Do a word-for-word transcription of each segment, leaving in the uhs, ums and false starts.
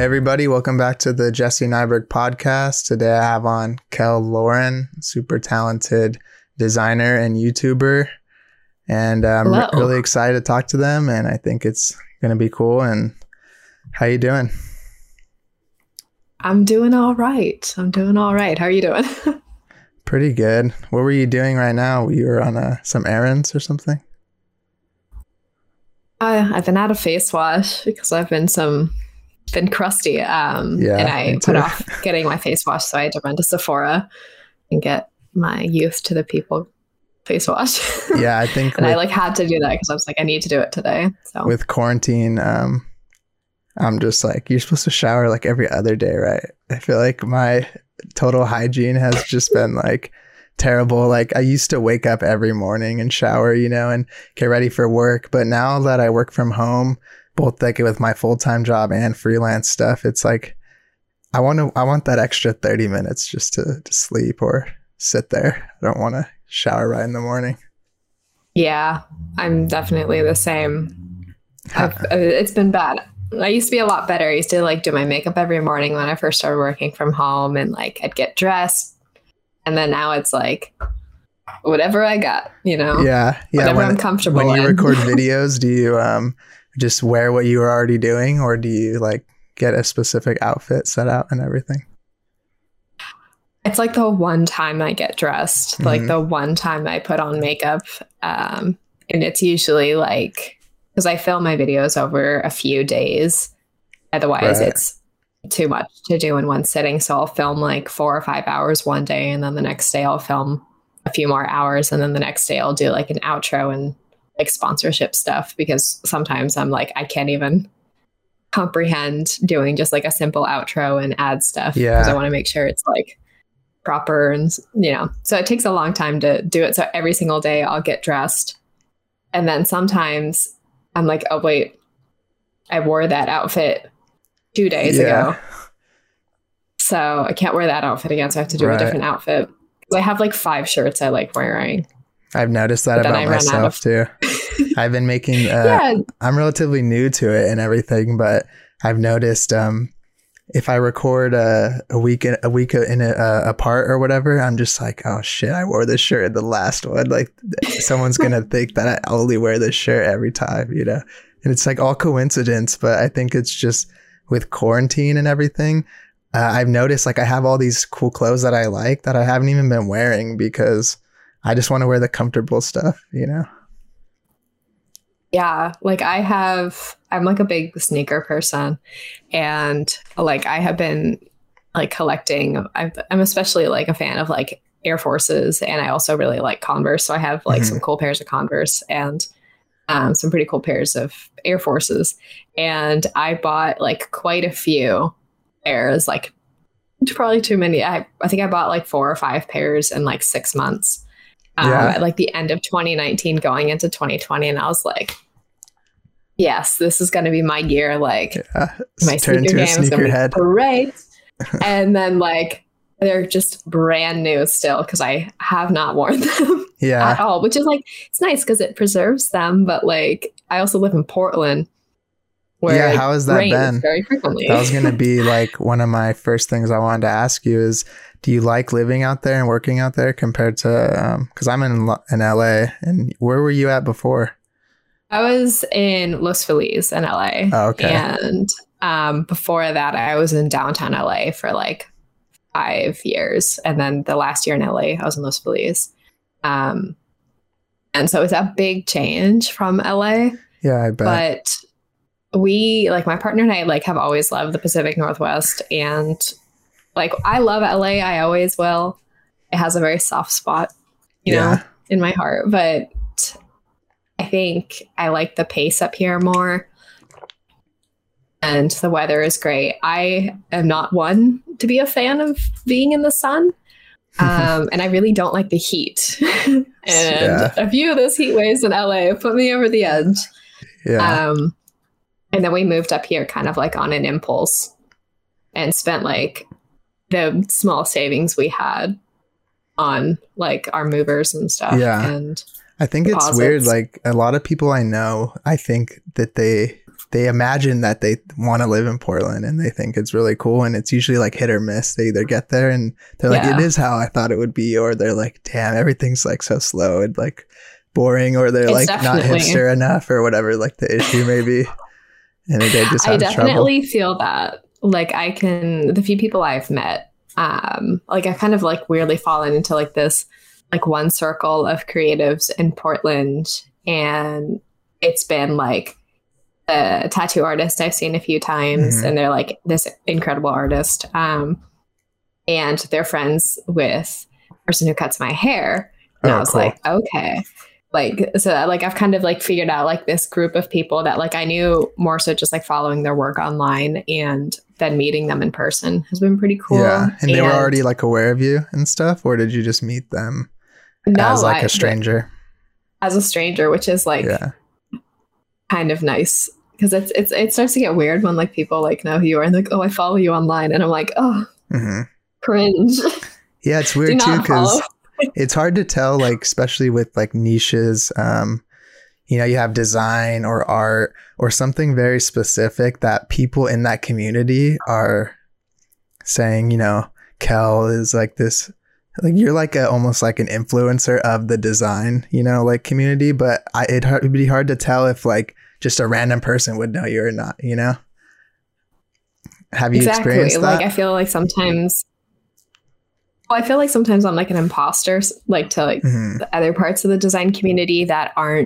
Hey everybody, welcome back to the Jesse Nyberg podcast. Today I have on Kel Lauren, super talented designer and YouTuber. And I'm Hello. really excited to talk to them, and I think it's going to be cool. And how you doing? I'm doing all right. I'm doing all right. How are you doing? Pretty good. What were you doing right now? You were on uh, some errands or something? Uh, I've been out of face wash because I've been some been crusty. Um, Yeah, and I me put too. off getting my face wash, so I had to run to Sephora and get my youth to the people face wash. Yeah, I think and with, I like had to do that because I was like, I need to do it today. So with quarantine, um, I'm just like, you're supposed to shower like every other day, right? I feel like my total hygiene has just been like terrible. Like I used to wake up every morning and shower, you know, and get ready for work. But now that I work from home, both like with my full-time job and freelance stuff, it's like I want to I want that extra thirty minutes just to, to sleep or sit there. I don't want to shower right in the morning. yeah, I'm definitely the same. I've, uh, it's been bad. I used to be a lot better. I used to like do my makeup every morning when I first started working from home, and like I'd get dressed, and then now it's like whatever I got, you know. Yeah, yeah. Whatever When, I'm comfortable when you in. record videos, do you um just wear what you were already doing, or do you like get a specific outfit set out and everything? It's like the one time I get dressed, Mhm. like the one time I put on makeup. Um, and it's usually like, because I film my videos over a few days. Otherwise, Right. it's too much to do in one sitting. So I'll film like four or five hours one day. And then the next day I'll film a few more hours. And then the next day I'll do like an outro and like sponsorship stuff. Because sometimes I'm like, I can't even comprehend doing just like a simple outro and ad stuff. Yeah. Because I want to make sure it's like proper, and you know, so it takes a long time to do it. So every single day I'll get dressed, and then sometimes I'm like, oh wait, I wore that outfit two days Yeah. ago, so I can't wear that outfit again, so I have to do Right. a different outfit. I have like five shirts I like wearing. I've noticed that But then about I run out myself of- too. I've been making. Uh, Yeah. I'm relatively new to it and everything, but I've noticed um, if I record a, a week in, a week in a, uh, apart or whatever, I'm just like, oh shit, I wore this shirt in the last one. Like someone's gonna think that I only wear this shirt every time, you know. And it's like all coincidence, but I think it's just with quarantine and everything. Uh, I've noticed like I have all these cool clothes that I like that I haven't even been wearing because I just want to wear the comfortable stuff, you know. Yeah, like I have, I'm like a big sneaker person, and like I have been like collecting. I've, I'm especially like a fan of like Air Forces, and I also really like Converse. So I have like Mhm. some cool pairs of Converse and um, some pretty cool pairs of Air Forces, and I bought like quite a few pairs, like probably too many. I I think I bought like four or five pairs in like six months. Um, Yeah. at like the end of twenty nineteen going into twenty twenty, and I was like, yes, this is going to be my year. Like Uh, my turn sneaker into a game is going to be sneakerhead. great. And then like they're just brand new still because I have not worn them Yeah. at all, which is like, it's nice because it preserves them. But like I also live in Portland where Yeah, it how has that rains been? very frequently. That was going to be like one of my first things I wanted to ask you is, do you like living out there and working out there compared to, um, cause I'm in, Lo- in L A, and where were you at before? I was in Los Feliz in L A. Oh, okay. And um, before that, I was in downtown L A for like five years. And then the last year in L A, I was in Los Feliz. Um, and so it's a big change from L A. Yeah, I bet. But we, like my partner and I, like have always loved the Pacific Northwest. And like I love L A. I always will. It has a very soft spot, you know, Yeah. in my heart. But I think I like the pace up here more. And the weather is great. I am not one to be a fan of being in the sun. Um, and I really don't like the heat. and Yeah. a few of those heat waves in L A put me over the edge. Yeah. Um, and then we moved up here kind of like on an impulse and spent like the small savings we had on like our movers and stuff. Yeah. And I think it's deposits. weird. Like a lot of people I know, I think that they they imagine that they want to live in Portland and they think it's really cool. And it's usually like hit or miss. They either get there and they're like, Yeah. it is how I thought it would be. Or they're like, damn, everything's like so slow and like boring. Or they're It's like not definitely- hipster enough or whatever, like the issue may be. And they just I have definitely trouble. feel that. Like I can, the few people I've met, um, like I kind of like weirdly fallen into like this, like one circle of creatives in Portland. And it's been like a tattoo artist I've seen a few times, Mhm. and they're like this incredible artist. Um, and they're friends with the person who cuts my hair. And Oh, I was cool. like, okay. Like, so like I've kind of like figured out like this group of people that like I knew more so just like following their work online, and then meeting them in person has been pretty cool. Yeah. And they were already like aware of you and stuff, or did you just meet them no, as like I- a stranger? as a stranger, which is like Yeah. kind of nice, because it's it's it starts to get weird when like people like know who you are and like, oh, I follow you online, and I'm like, oh, hmm cringe. Yeah. It's Do weird too, not follow. because it's hard to tell, like, especially with like niches. Um, you know, you have design or art or something very specific that people in that community are saying, you know, Kel is like this, like you're like a, almost like an influencer of the design, you know, like community. But I, it'd hard- it'd be hard to tell if like just a random person would know you or not, you know? Have you Exactly. experienced that? Like I feel like sometimes well, I feel like sometimes I'm like an imposter, s- like to like Mhm. the other parts of the design community that aren't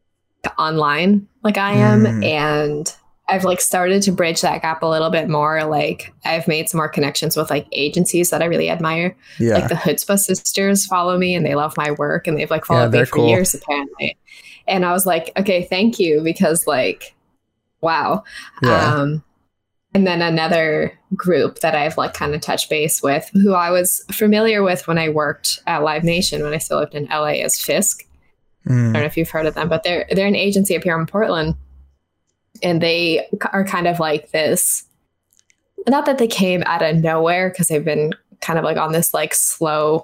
online like I am. Mm. And I've like started to bridge that gap a little bit more. Like I've made some more connections with like agencies that I really admire. Yeah. Like the Chutzpah sisters follow me and they love my work, and they've like followed me they're for cool. years apparently. And I was like, okay, thank you, because like, wow. yeah. Um, and then another group that I've like kind of touched base with, who I was familiar with when I worked at Live Nation when I still lived in L A, is Fisk. I Mm. don't know if you've heard of them, but they're they're an agency up here in Portland, and they are kind of like this. Not that they came out of nowhere, because they've been kind of like on this like slow,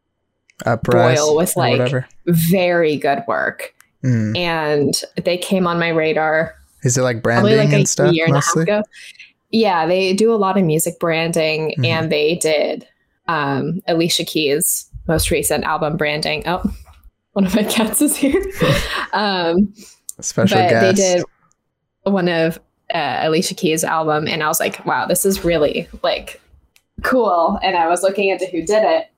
Uprise boil with, or like, whatever. very good work, Mm. and they came on my radar Is it like probably branding like a and stuff year and mostly? a half ago. Yeah, they do a lot of music branding, Mhm. and they did um, Alicia Keys' most recent album branding. Oh, one of my cats is here. um, Special but guest. they did one of uh, Alicia Keys' album, and I was like, wow, this is really like cool. And I was looking into who did it.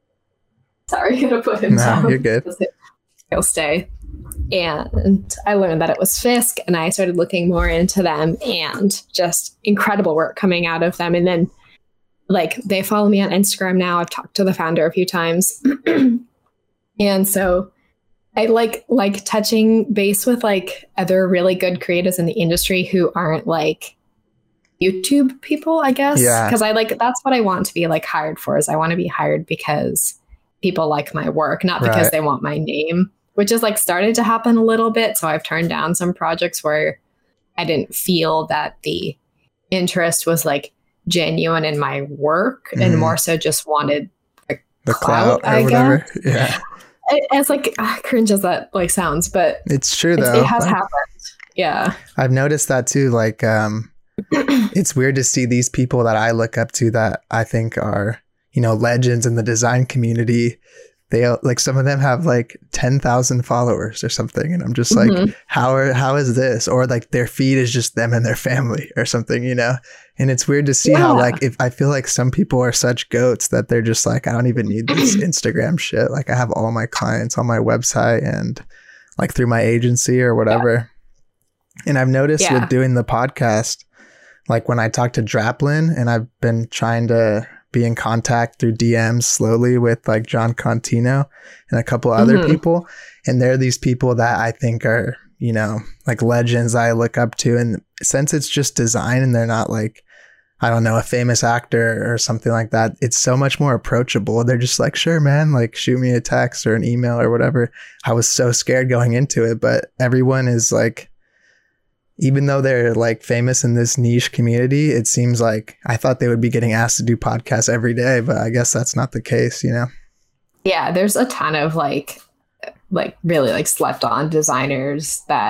Sorry, I'm gonna put him No, down. you're good. He'll stay. And I learned that it was Fisk, and I started looking more into them, and just incredible work coming out of them. And then like they follow me on Instagram now. I've talked to the founder a few times. And so I like like touching base with like other really good creatives in the industry who aren't like YouTube people, I guess. Yeah. Because I like that's what I want to be like hired for, is I want to be hired because people like my work, not because Right. they want my name, which is like started to happen a little bit. So I've turned down some projects where I didn't feel that the interest was like genuine in my work, Mhm. and more so just wanted The clout, clout or I whatever. Yeah. it, as like ah, cringe as that like sounds, but It's true it, though. it has Like, happened. Yeah. I've noticed that too. Like, um, it's weird to see these people that I look up to that I think are, you know, legends in the design community. They like some of them have like ten thousand followers or something. And I'm just like, Mhm. how are, how is this? Or like their feed is just them and their family or something, you know? And it's weird to see how Yeah. like, if I feel like some people are such goats that they're just like, I don't even need this Instagram shit. Like I have all my clients on my website and like through my agency or whatever. And I've noticed Yeah. with doing the podcast, like when I talk to Draplin, and I've been trying to be in contact through D Ms slowly with like John Contino and a couple other Mhm. people. And they're these people that I think are, you know, like legends I look up to. And since it's just design and they're not like, I don't know, a famous actor or something like that, it's so much more approachable. They're just like, sure, man, like shoot me a text or an email or whatever. I was so scared going into it, but everyone is like, even though they're like famous in this niche community, it seems like I thought they would be getting asked to do podcasts every day, but I guess that's not the case, you know? Yeah, there's a ton of like like really like slept on designers that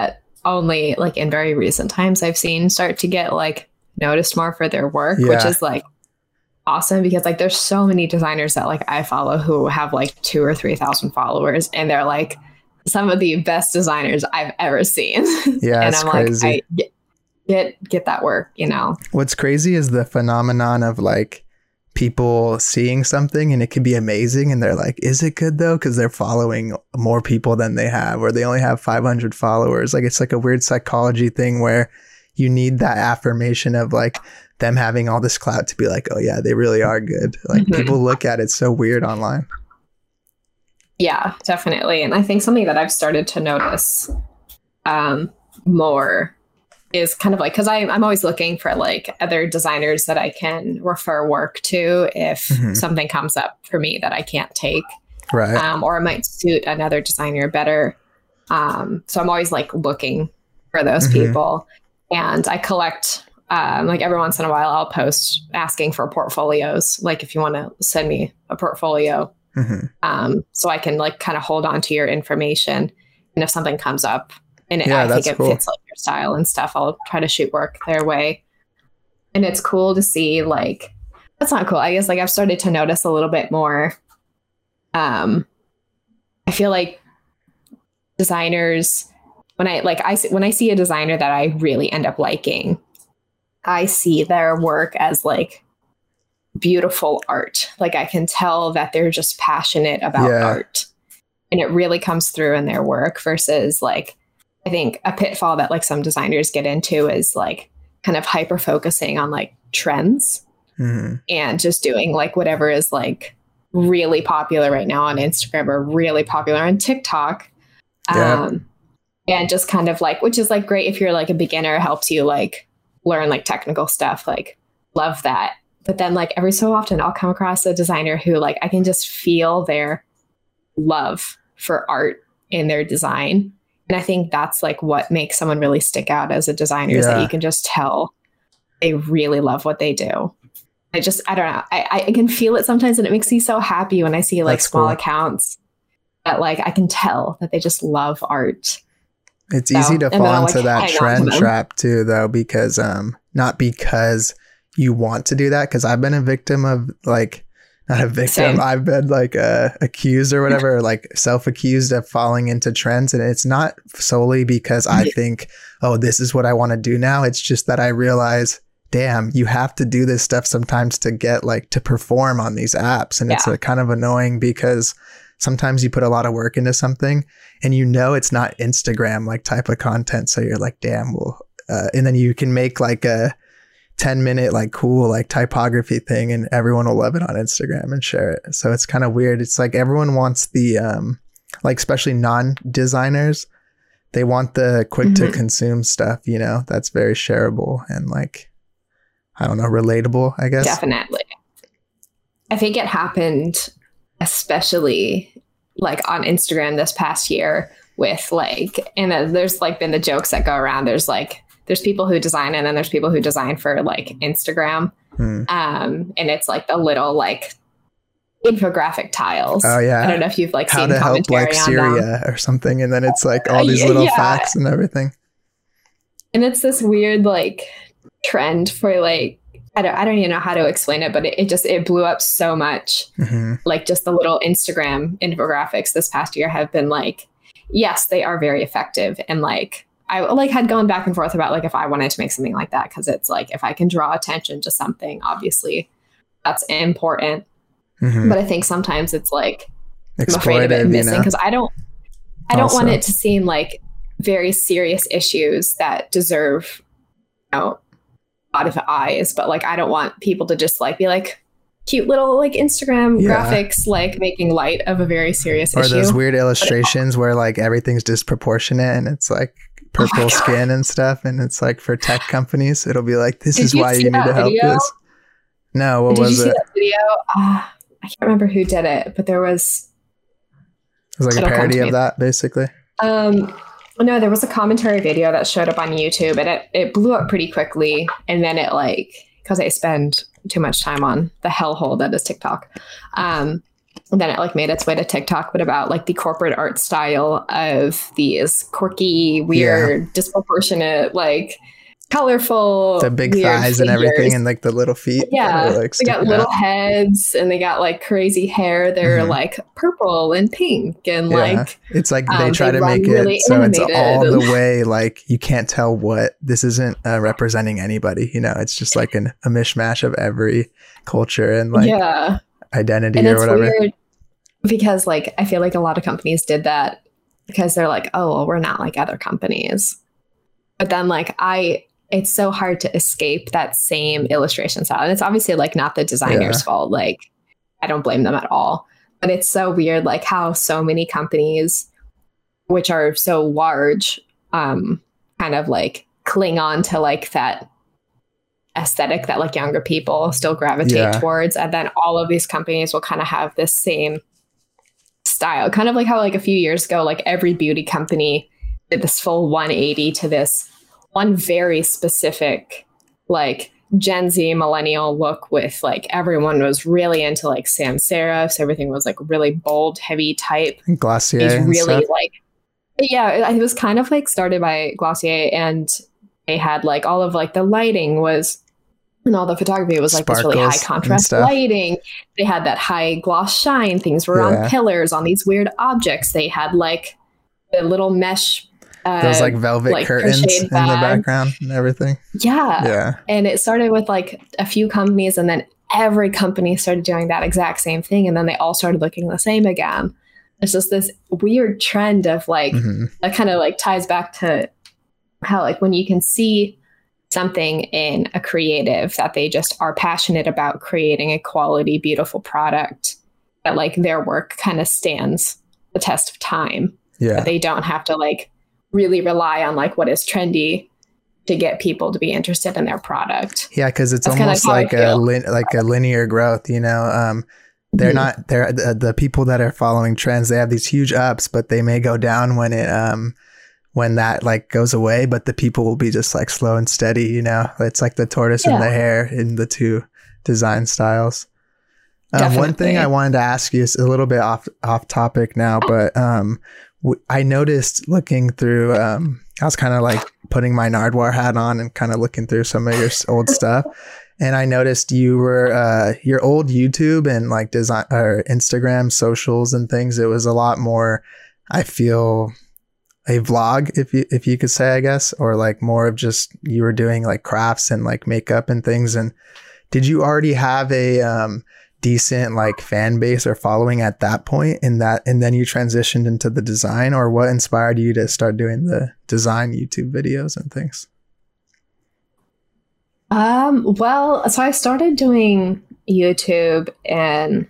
only like in very recent times I've seen start to get like noticed more for their work, Yeah. which is like awesome because like there's so many designers that like I follow who have like two or three thousand followers, and they're like some of the best designers I've ever seen. Yeah, and it's I'm crazy. like, I get, get get that work, you know. What's crazy is the phenomenon of like people seeing something and it could be amazing, and they're like, is it good though? Because they're following more people than they have, or they only have five hundred followers. Like it's like a weird psychology thing where you need that affirmation of like them having all this clout to be like, oh yeah, they really are good. Like Mm-hmm. people look at it so weird online. Yeah, definitely. And I think something that I've started to notice um, more is kind of like, because I'm always looking for like other designers that I can refer work to if Mhm. something comes up for me that I can't take, Right. um, or it might suit another designer better. Um, so I'm always like looking for those Mhm. people. And I collect, um, like every once in a while, I'll post asking for portfolios. Like if you want to send me a portfolio, hmm um, so I can like kind of hold on to your information. And if something comes up and it, Yeah, I think that's it cool. fits like your style and stuff, I'll try to shoot work their way. And it's cool to see like, that's not cool. I guess like I've started to notice a little bit more. Um, I feel like designers, when I like, I see, when I see a designer that I really end up liking, I see their work as like beautiful art. Like I can tell that they're just passionate about Yeah. art, and it really comes through in their work versus like, I think a pitfall that like some designers get into is like kind of hyper focusing on like trends hmm and just doing like whatever is like really popular right now on Instagram or really popular on TikTok. Yeah. Um, and just kind of like, which is like great if you're like a beginner, helps you like learn like technical stuff, like love that. But then like every so often I'll come across a designer who like I can just feel their love for art in their design. And I think that's like what makes someone really stick out as a designer is that Yeah. you can just tell they really love what they do. I just, I don't know. I, I can feel it sometimes, and it makes me so happy when I see like That's small cool. accounts that like I can tell that they just love art. It's So, easy to and then fall I'll, into like, that hang on to trend them. trap too, though, because um, not because you want to do that. Because I've been a victim of like, not a victim. Same. I've been like uh, accused or whatever, or like self-accused of falling into trends, and it's not solely because I think, oh, this is what I want to do now. It's just that I realize, damn, you have to do this stuff sometimes to get like to perform on these apps, and it's Yeah. a kind of annoying because sometimes you put a lot of work into something and you know it's not Instagram like type of content. So you're like, damn, well, uh, and then you can make like a ten minute like cool like typography thing and everyone will love it on Instagram and share it. So it's kind of weird. It's like everyone wants the, um, like especially non-designers, they want the quick to Mhm. consume stuff, you know, that's very shareable and like, I don't know, relatable, I guess. Definitely. I think it happened especially like on Instagram this past year with like, and uh, there's like been the jokes that go around. There's like, there's people who design and then there's people who design for like Instagram. Hmm. Um, and it's like the little like infographic tiles. Oh, yeah. I don't know if you've like How seen to help commentary like on them. Syria or something. And then it's like all Uh, these yeah, little yeah. facts and everything. And it's this weird like trend for like, I don't, I don't even know how to explain it, but it, it just, it blew up so much. hmm Like just the little Instagram infographics this past year have been like, yes, they are very effective. And like, I like had gone back and forth about like, if I wanted to make something like that, cause it's like, if I can draw attention to something, obviously that's important. hmm But I think sometimes it's like, I'm afraid of it Exploitive, you missing know? cause I don't, I don't want Also. it to seem like very serious issues that deserve, you know, a lot of eyes, but like, I don't want people to just like be like, cute little like Instagram Yeah. graphics, like making light of a very serious Or issue. those weird illustrations where like everything's disproportionate and it's like purple Oh God. skin and stuff. And it's like for tech companies, it'll be like, this Did is you why see you need that to help video? this. No, what Did you was see it? that video? Uh, I can't remember who did it, but there was It was like a It'll come parody to of me. that, basically. um no, there was a commentary video that showed up on YouTube and it, it blew up pretty quickly. And then it like, because I spend too much time on the hellhole that is TikTok. Um, and then it like made its way to TikTok, but about like the corporate art style of these quirky, weird, yeah. disproportionate, like colorful, the big thighs figures. And everything, and like the little feet. Yeah, like they got little out. heads, and they got like crazy hair. They're mm-hmm. like purple and pink, and yeah. like it's like they um, try they to make really it so it's all the way like you can't tell what this isn't uh, representing anybody. You know, it's just like an, a mishmash of every culture and like yeah. identity and or whatever. Weird because like I feel like a lot of companies did that because they're like, oh, well, we're not like other companies, but then like I. It's so hard to escape that same illustration style. And it's obviously like not the designer's yeah. fault. Like I don't blame them at all, but it's so weird, like how so many companies, which are so large, um, kind of like cling on to like that aesthetic that like younger people still gravitate yeah. towards. And then all of these companies will kind of have this same style, kind of like how like a few years ago, like every beauty company did this full one eighty to this one very specific, like Gen Z millennial look with like everyone was really into like sans serifs. Everything was like really bold, heavy type. Glossier. These and really stuff. like, yeah, it was kind of like started by Glossier, and they had like all of like the lighting was, and all the photography was like Sparkles this really high contrast lighting. They had that high gloss shine. Things were yeah. on pillars, on these weird objects. They had like the little mesh. Uh, Those like velvet like curtains in bag. the background and everything. Yeah. Yeah. And it started with like a few companies, and then every company started doing that exact same thing. And then they all started looking the same again. It's just this weird trend of like, mm-hmm. that kind of like ties back to how like when you can see something in a creative that they just are passionate about creating a quality, beautiful product, that like their work kind of stands the test of time. Yeah. That they don't have to like really rely on like what is trendy to get people to be interested in their product. Yeah, because it's That's almost like a lin- like a linear growth. You know, um, they're mm-hmm. not they're the, the people that are following trends. They have these huge ups, but they may go down when it um when that like goes away. But the people will be just like slow and steady. You know, it's like the tortoise yeah. and the hare in the two design styles. Um, one thing I wanted to ask you is a little bit off off topic now, but um. I noticed looking through, um, I was kind of like putting my Nardwuar hat on and kind of looking through some of your old stuff. And I noticed you were, uh, your old YouTube and like design or Instagram socials and things. It was a lot more, I feel, a vlog, if you, if you could say, I guess, or like more of just you were doing like crafts and like makeup and things. And did you already have a, um, decent like fan base or following at that point in that, and then you transitioned into the design, or what inspired you to start doing the design YouTube videos and things? Um, well, so I started doing YouTube in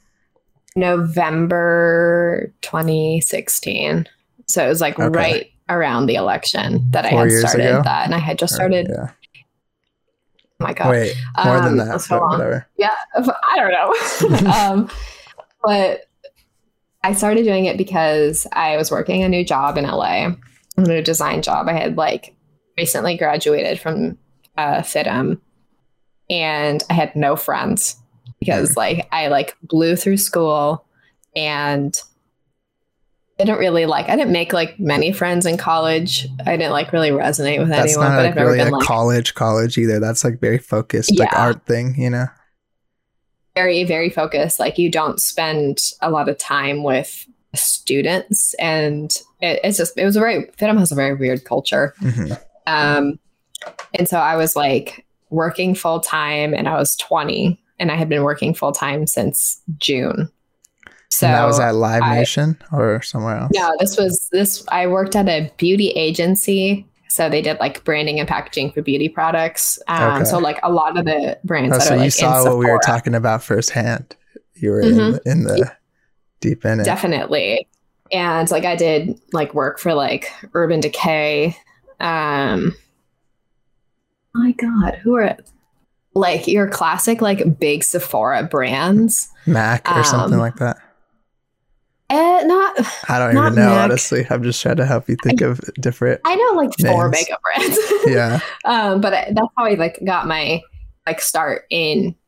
November twenty sixteen. So it was like okay. right around the election that Four I had started ago? that, and I had just started. Or, yeah. Oh my God. Wait, more um, than that. So but whatever. Yeah, I don't know. um, but I started doing it because I was working a new job in L A, a new design job. I had like recently graduated from uh, F I T M, and I had no friends because mm. like I like blew through school and I didn't really like, I didn't make like many friends in college. I didn't like really resonate with That's anyone, not but like I've never really been a like college, college either. That's like very focused, yeah. like art thing, you know? Very, very focused. Like you don't spend a lot of time with students, and it, it's just, it was a very, F I T M has a very weird culture. Mm-hmm. Um, and so I was like working full time, and I was twenty, and I had been working full time since June. So and that was at Live I, Nation or somewhere else? No, this was this. I worked at a beauty agency, so they did like branding and packaging for beauty products. Um, okay. So like a lot of the brands. Oh, that so are, like, you saw what we were talking about firsthand. You were mm-hmm. in, the, in the deep in it. Definitely, and like I did like work for like Urban Decay. Um, oh my God, who are like your classic like big Sephora brands? MAC or um, something like that. Uh, not. I don't not even know, Mac. honestly. I'm just trying to help you think I, of different. I know like four names. makeup brands. Yeah. Um, but I, that's how I like got my like start in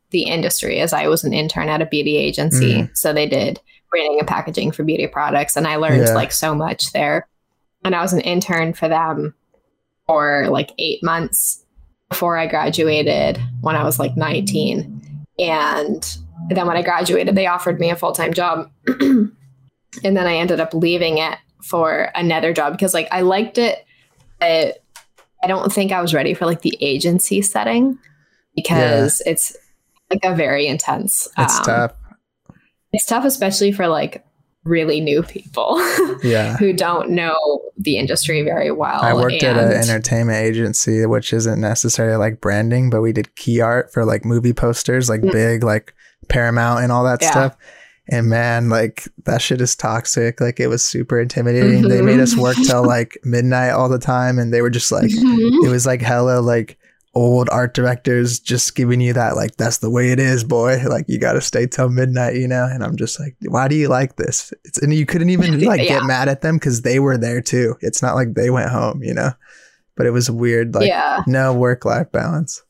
the industry, as I was an intern at a beauty agency. Mm. So they did branding and packaging for beauty products. And I learned Yeah. like so much there. And I was an intern for them for like eight months before I graduated when I was like nineteen. And then when I graduated, they offered me a full-time job. And then I ended up leaving it for another job because like I liked it. But I don't think I was ready for like the agency setting because yeah. it's like a very intense. It's um, tough. It's tough, especially for like really new people yeah. who don't know the industry very well. I worked and at an entertainment agency, which isn't necessarily like branding, but we did key art for like movie posters, like mm-hmm. big, like Paramount and all that yeah. stuff. And man, like that shit is toxic. Like it was super intimidating. Mm-hmm. They made us work till like midnight all the time. And they were just like, mm-hmm. it was like hella like old art directors just giving you that, like, that's the way it is, boy. Like you got to stay till midnight, you know? And I'm just like, why do you like this? It's, and you couldn't even like yeah. get mad at them because they were there too. It's not like they went home, you know? But it was weird. Like yeah. no work-life balance.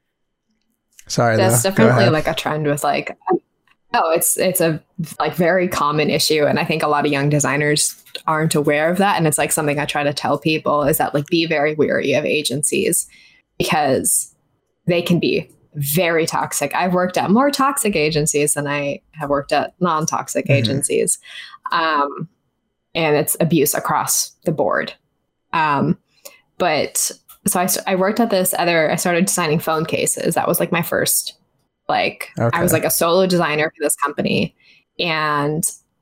Sorry, that's though. definitely like a trend with like, oh, it's it's a like very common issue. And I think a lot of young designers aren't aware of that. And it's like something I try to tell people is that like be very wary of agencies because they can be very toxic. I've worked at more toxic agencies than I have worked at non-toxic mm-hmm. agencies. Um, and it's abuse across the board. Um, but so I, I worked at this other, I started designing phone cases. That was like my first Like okay. I was like a solo designer for this company and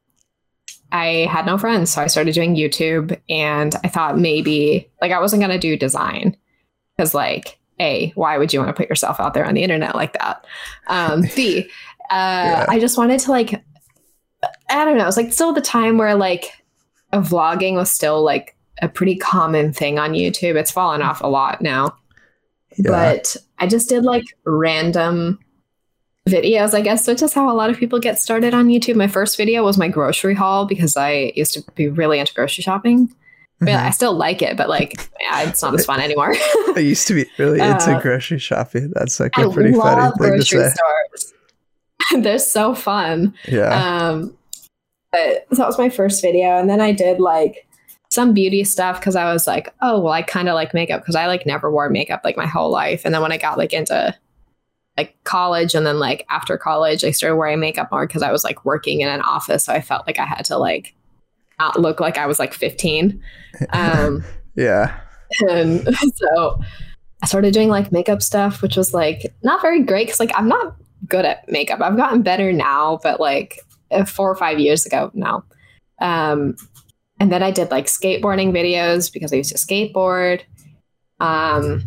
I had no friends. So I started doing YouTube and I thought maybe like I wasn't going to do design because like, A, why would you want to put yourself out there on the internet like that? Um, B, uh, yeah. I just wanted to like, I don't know. It was like still the time where like a vlogging was still like a pretty common thing on YouTube. It's fallen off a lot now, yeah. but I just did like random videos, I guess, which is how a lot of people get started on YouTube. My first video was my grocery haul because I used to be really into grocery shopping. But mm-hmm. I still like it, but like yeah, it's not as fun anymore. I used to be really into uh, grocery shopping. That's like a pretty funny thing to say. Stores. They're so fun. Yeah. Um, but so that was my first video, and then I did like some beauty stuff because I was like, oh well, I kind of like makeup because I like never wore makeup like my whole life, and then when I got like into like college and then like after college I started wearing makeup more because I was like working in an office, so I felt like I had to like not look like I was like fifteen. Um yeah. And so I started doing like makeup stuff, which was like not very great because like I'm not good at makeup. I've gotten better now, but like four or five years ago now. Um and then I did like skateboarding videos because I used to skateboard. Um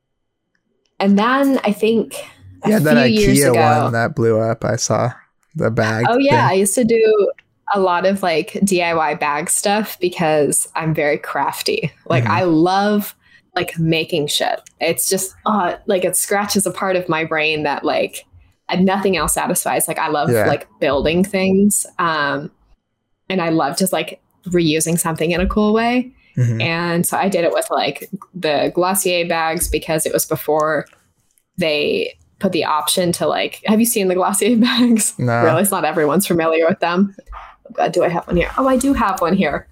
and then I think yeah, that IKEA ago, one that blew up. I saw the bag. Oh yeah, thing. I used to do a lot of like D I Y bag stuff because I'm very crafty. Like mm-hmm. I love like making shit. It's just uh, like it scratches a part of my brain that like nothing else satisfies. Like I love yeah. like building things, um, and I love just like reusing something in a cool way. Mm-hmm. And so I did it with like the Glossier bags because it was before they put the option to like, have you seen the Glossier bags? No. Really, it's not everyone's familiar with them. Oh God, do I have one here? Oh, I do have one here.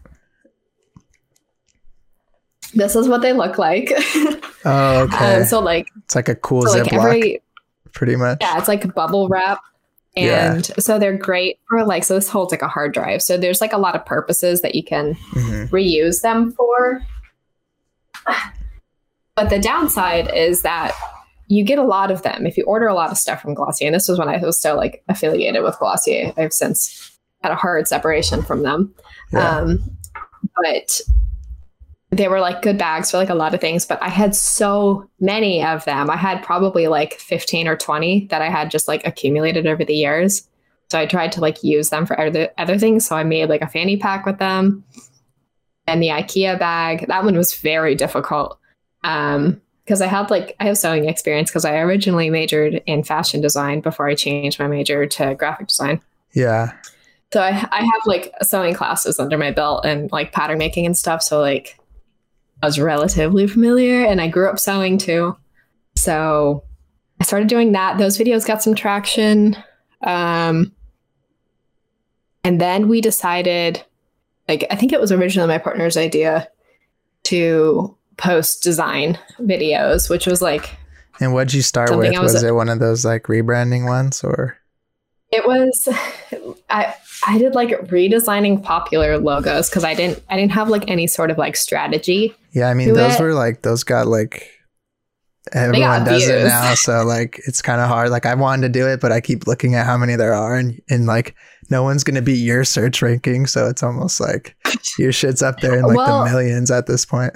This is what they look like. Oh, okay. Um, so like, it's like a cool so Ziploc, like every, pretty much. Yeah, it's like bubble wrap. And yeah. so they're great for like, so this holds like a hard drive. So there's like a lot of purposes that you can mm-hmm. reuse them for. But the downside is that you get a lot of them if you order a lot of stuff from Glossier. And this was when I was still like affiliated with Glossier. I've since had a hard separation from them. Yeah. Um, but they were like good bags for like a lot of things, but I had so many of them. I had probably like fifteen or twenty that I had just like accumulated over the years. So I tried to like use them for other, other things. So I made like a fanny pack with them and the IKEA bag. That one was very difficult. Um, because I had like, I have sewing experience because I originally majored in fashion design before I changed my major to graphic design. Yeah. So I, I have like sewing classes under my belt and like pattern making and stuff. So like I was relatively familiar and I grew up sewing too. So I started doing that. Those videos got some traction. Um, and then we decided, like, I think it was originally my partner's idea to post design videos, which was like. And what'd you start with? Was, was it one of those like rebranding ones or? It was, I I did like redesigning popular logos because I didn't I didn't have like any sort of like strategy. Yeah, I mean those it. were like those got like everyone does views. It now, so like it's kind of hard. Like I wanted to do it, but I keep looking at how many there are, and and like no one's gonna beat your search ranking, so it's almost like your shit's up there in like well, the millions at this point.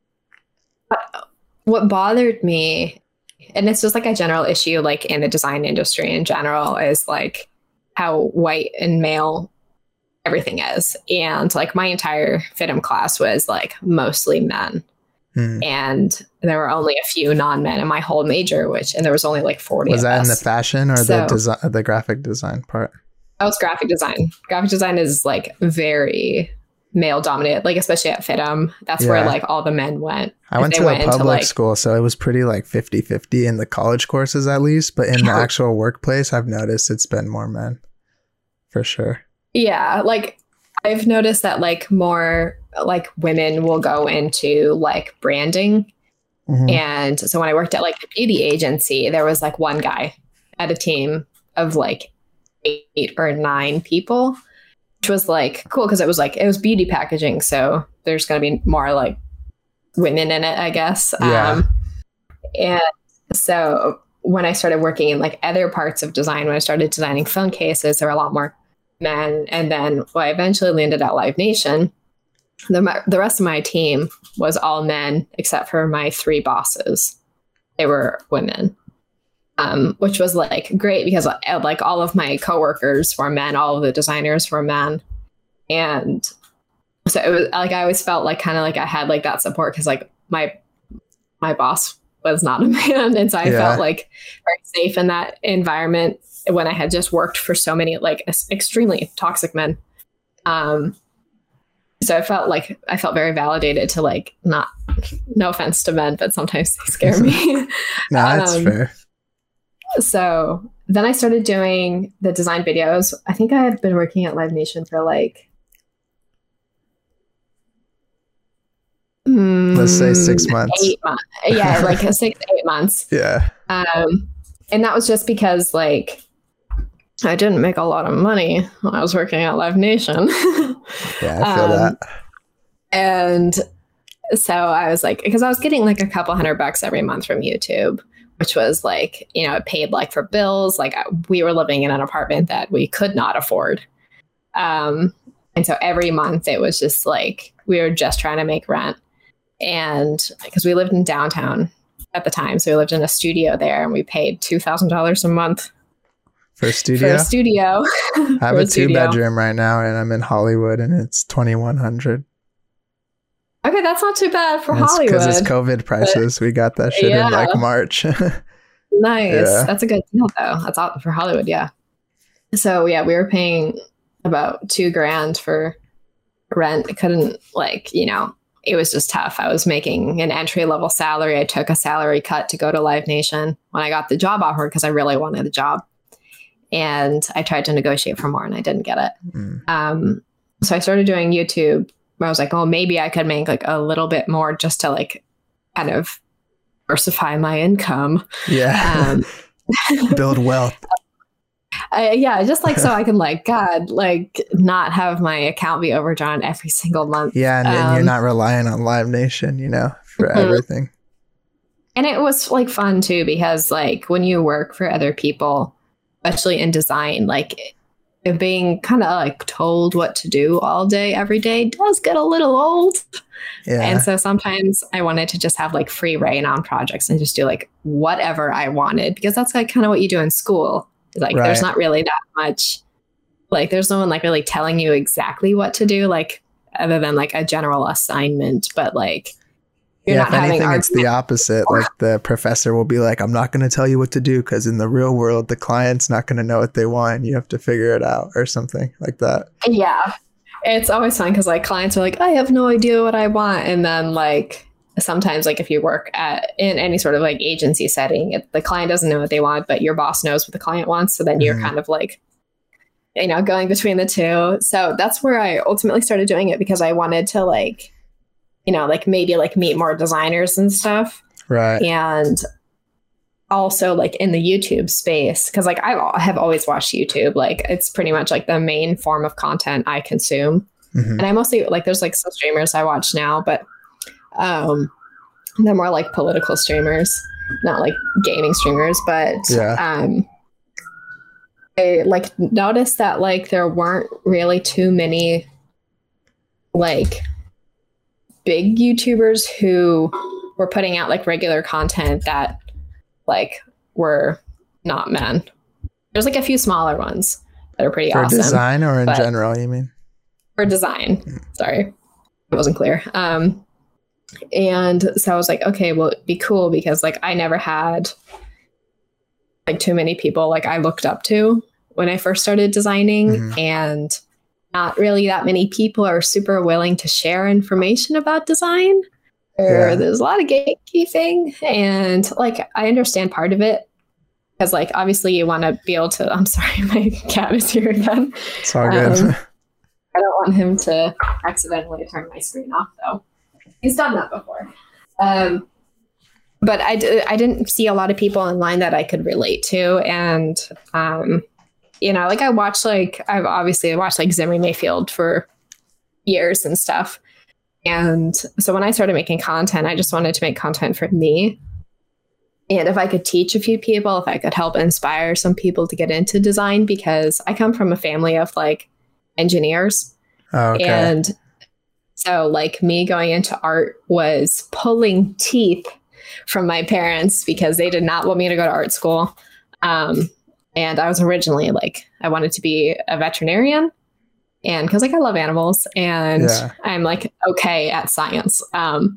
What bothered me. And it's just like a general issue, like in the design industry in general, is like how white and male everything is. And like my entire F I T M class was like mostly men. Hmm. And there were only a few non-men in my whole major, which, and there was only like forty. Was that us. in the fashion or so, the design, the graphic design part? That was graphic design. Graphic design is like very male dominated, like especially at F I T M. That's yeah. where like all the men went. I went to went a public like, school, so it was pretty like fifty-fifty in the college courses at least, but in the actual workplace I've noticed it's been more men for sure. Yeah, like I've noticed that like more like women will go into like branding. Mm-hmm. And so when I worked at like the beauty agency, there was like one guy at a team of like eight or nine people, which was like cool because it was like it was beauty packaging, so there's going to be more like women in it, I guess. Yeah. Um, and so when I started working in like other parts of design, when I started designing phone cases, there were a lot more men. And then when I eventually landed at Live Nation, the the rest of my team was all men except for my three bosses. They were women. Um, which was like great because like all of my coworkers were men, all of the designers were men. And so it was like, I always felt like kind of like I had like that support because like my, my boss was not a man. And so I yeah. felt like very safe in that environment when I had just worked for so many like extremely toxic men. Um, so I felt like I felt very validated to like not, no offense to men, but sometimes they scare me. No, that's um, fair. So then I started doing the design videos. I think I had been working at Live Nation for like, mm, let's say six months. Eight months. Yeah, like six, eight months. Yeah. Um, and that was just because like I didn't make a lot of money when I was working at Live Nation. Yeah, I feel um, that. And so I was like, because I was getting like a couple hundred bucks every month from YouTube, which was like, you know, it paid like for bills. Like we were living in an apartment that we could not afford. Um, and so every month it was just like, we were just trying to make rent. And because we lived in downtown at the time. So we lived in a studio there and we paid two thousand dollars a month. For a studio? For a studio. I have a, a two bedroom right now and I'm in Hollywood and it's twenty-one hundred. Okay, that's not too bad for and it's Hollywood. Because it's COVID prices. But, we got that shit yeah. in like March. Nice. Yeah. That's a good deal though. That's out for Hollywood, yeah. So yeah, we were paying about two grand for rent. I couldn't like, you know, it was just tough. I was making an entry level salary. I took a salary cut to go to Live Nation when I got the job offer because I really wanted the job. And I tried to negotiate for more and I didn't get it. Mm. Um, so I started doing YouTube. I was like, oh, maybe I could make like a little bit more just to like kind of diversify my income. Yeah. Um, Build wealth. Uh, yeah. Just like so I can like, God, like not have my account be overdrawn every single month. Yeah. And, um, and you're not relying on Live Nation, you know, for mm-hmm. everything. And it was like fun too, because like when you work for other people, especially in design, like being kind of like told what to do all day, every day does get a little old. Yeah. And so sometimes I wanted to just have like free reign on projects and just do like whatever I wanted, because that's like kind of what you do in school. Like right. There's not really that much, like there's no one like really telling you exactly what to do, like other than like a general assignment, but like You're yeah, not if anything, having it's the opposite. Like the professor will be like, I'm not going to tell you what to do because in the real world, the client's not going to know what they want. You have to figure it out or something like that. Yeah. It's always fun because like clients are like, I have no idea what I want. And then like sometimes like if you work at in any sort of like agency setting, it, the client doesn't know what they want, but your boss knows what the client wants. So then you're mm-hmm. kind of like, you know, going between the two. So that's where I ultimately started doing it, because I wanted to like, you know, like maybe like meet more designers and stuff. Right. And also like in the YouTube space, because like I have always watched YouTube. Like it's pretty much like the main form of content I consume. Mm-hmm. And I mostly like, there's like some streamers I watch now, but um, they're more like political streamers, not like gaming streamers. But yeah. um, I like noticed that like there weren't really too many like big YouTubers who were putting out like regular content that like were not men. There's like a few smaller ones that are pretty for awesome. For design or in general, you mean? For design. Sorry. It wasn't clear. Um, and so I was like, okay, well, it'd be cool because like I never had like too many people like I looked up to when I first started designing, mm-hmm. and not really that many people are super willing to share information about design. Or yeah. There's a lot of gatekeeping, and like I understand part of it because like obviously you want to be able to. I'm sorry, my cat is here again. It's all good. Um, I don't want him to accidentally turn my screen off, though. He's done that before. Um, but I, d- I didn't see a lot of people online that I could relate to, and um, you know, like I watched like I've obviously watched like Zimri Mayfield for years and stuff. And so when I started making content, I just wanted to make content for me. And if I could teach a few people, if I could help inspire some people to get into design, because I come from a family of like engineers. Oh, okay. And so like me going into art was pulling teeth from my parents because they did not want me to go to art school. Um, and I was originally like, I wanted to be a veterinarian. And because like I love animals, and yeah. I'm like okay at science, um,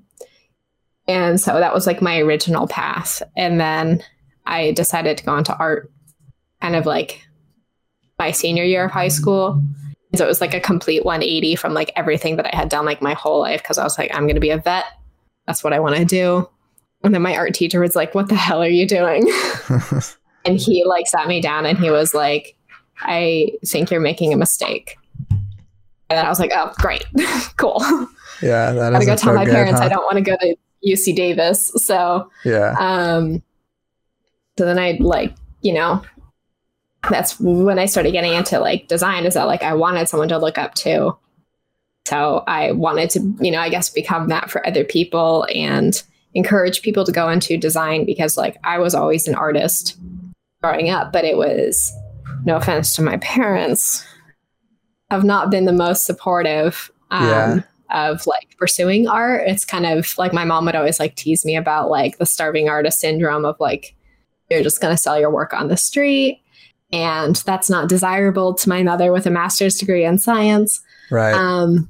and so that was like my original path. And then I decided to go into art, kind of like my senior year of high school. So it was like a complete one eighty from like everything that I had done like my whole life. Because I was like, I'm going to be a vet. That's what I want to do. And then my art teacher was like, "What the hell are you doing?" And he like sat me down and he was like, "I think you're making a mistake." And then I was like, oh, great. Cool. Yeah. That I gotta go tell my good, parents huh? I don't want to go to U C Davis. So, yeah. Um, so then I like, you know, that's when I started getting into like design, is that like I wanted someone to look up to. So I wanted to, you know, I guess become that for other people and encourage people to go into design, because like I was always an artist growing up, but it was, no offense to my parents, have not been the most supportive um, yeah. of like pursuing art. It's kind of like my mom would always like tease me about like the starving artist syndrome of like, you're just going to sell your work on the street. And that's not desirable to my mother with a master's degree in science. Right. Um,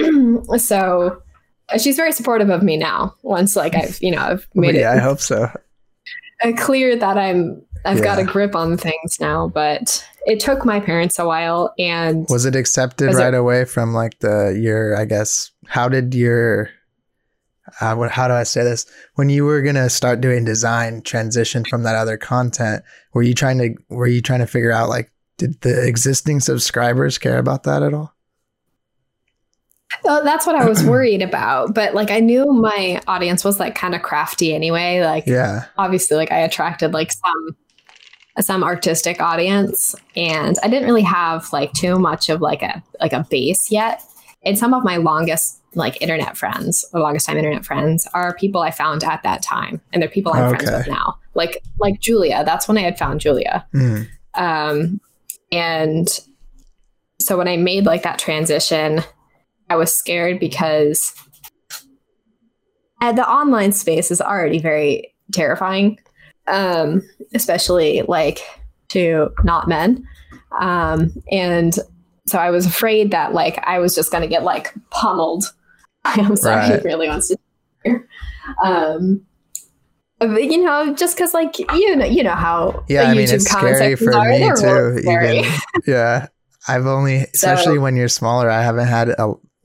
so she's very supportive of me now. Once like I've, you know, I've made well, yeah, it I hope so. clear that I'm, I've yeah. got a grip on things now, but it took my parents a while. And was it accepted right it, away from like the your, I guess, how did your, uh, what, how do I say this? When you were going to start doing design, transition from that other content, were you trying to, were you trying to figure out like, did the existing subscribers care about that at all? Well, that's what I was worried about. But like, I knew my audience was like kind of crafty anyway. Like, yeah, obviously like I attracted like some, some artistic audience, and I didn't really have like too much of like a, like a base yet. And some of my longest like internet friends, or longest time internet friends, are people I found at that time. And they're people I'm okay. friends with now. Like, like Julia, that's when I had found Julia. Mm. Um, and so when I made like that transition, I was scared because uh, the online space is already very terrifying, um, especially like to not men. Um, and so I was afraid that like I was just going to get like pummeled. I'm sorry, right. He really wants to hear. Um, but, you know, just because like, you know, you know how yeah, the I mean, YouTube it's scary for are. me They're too. really Even, yeah, I've only, especially so, when you're smaller, I haven't had a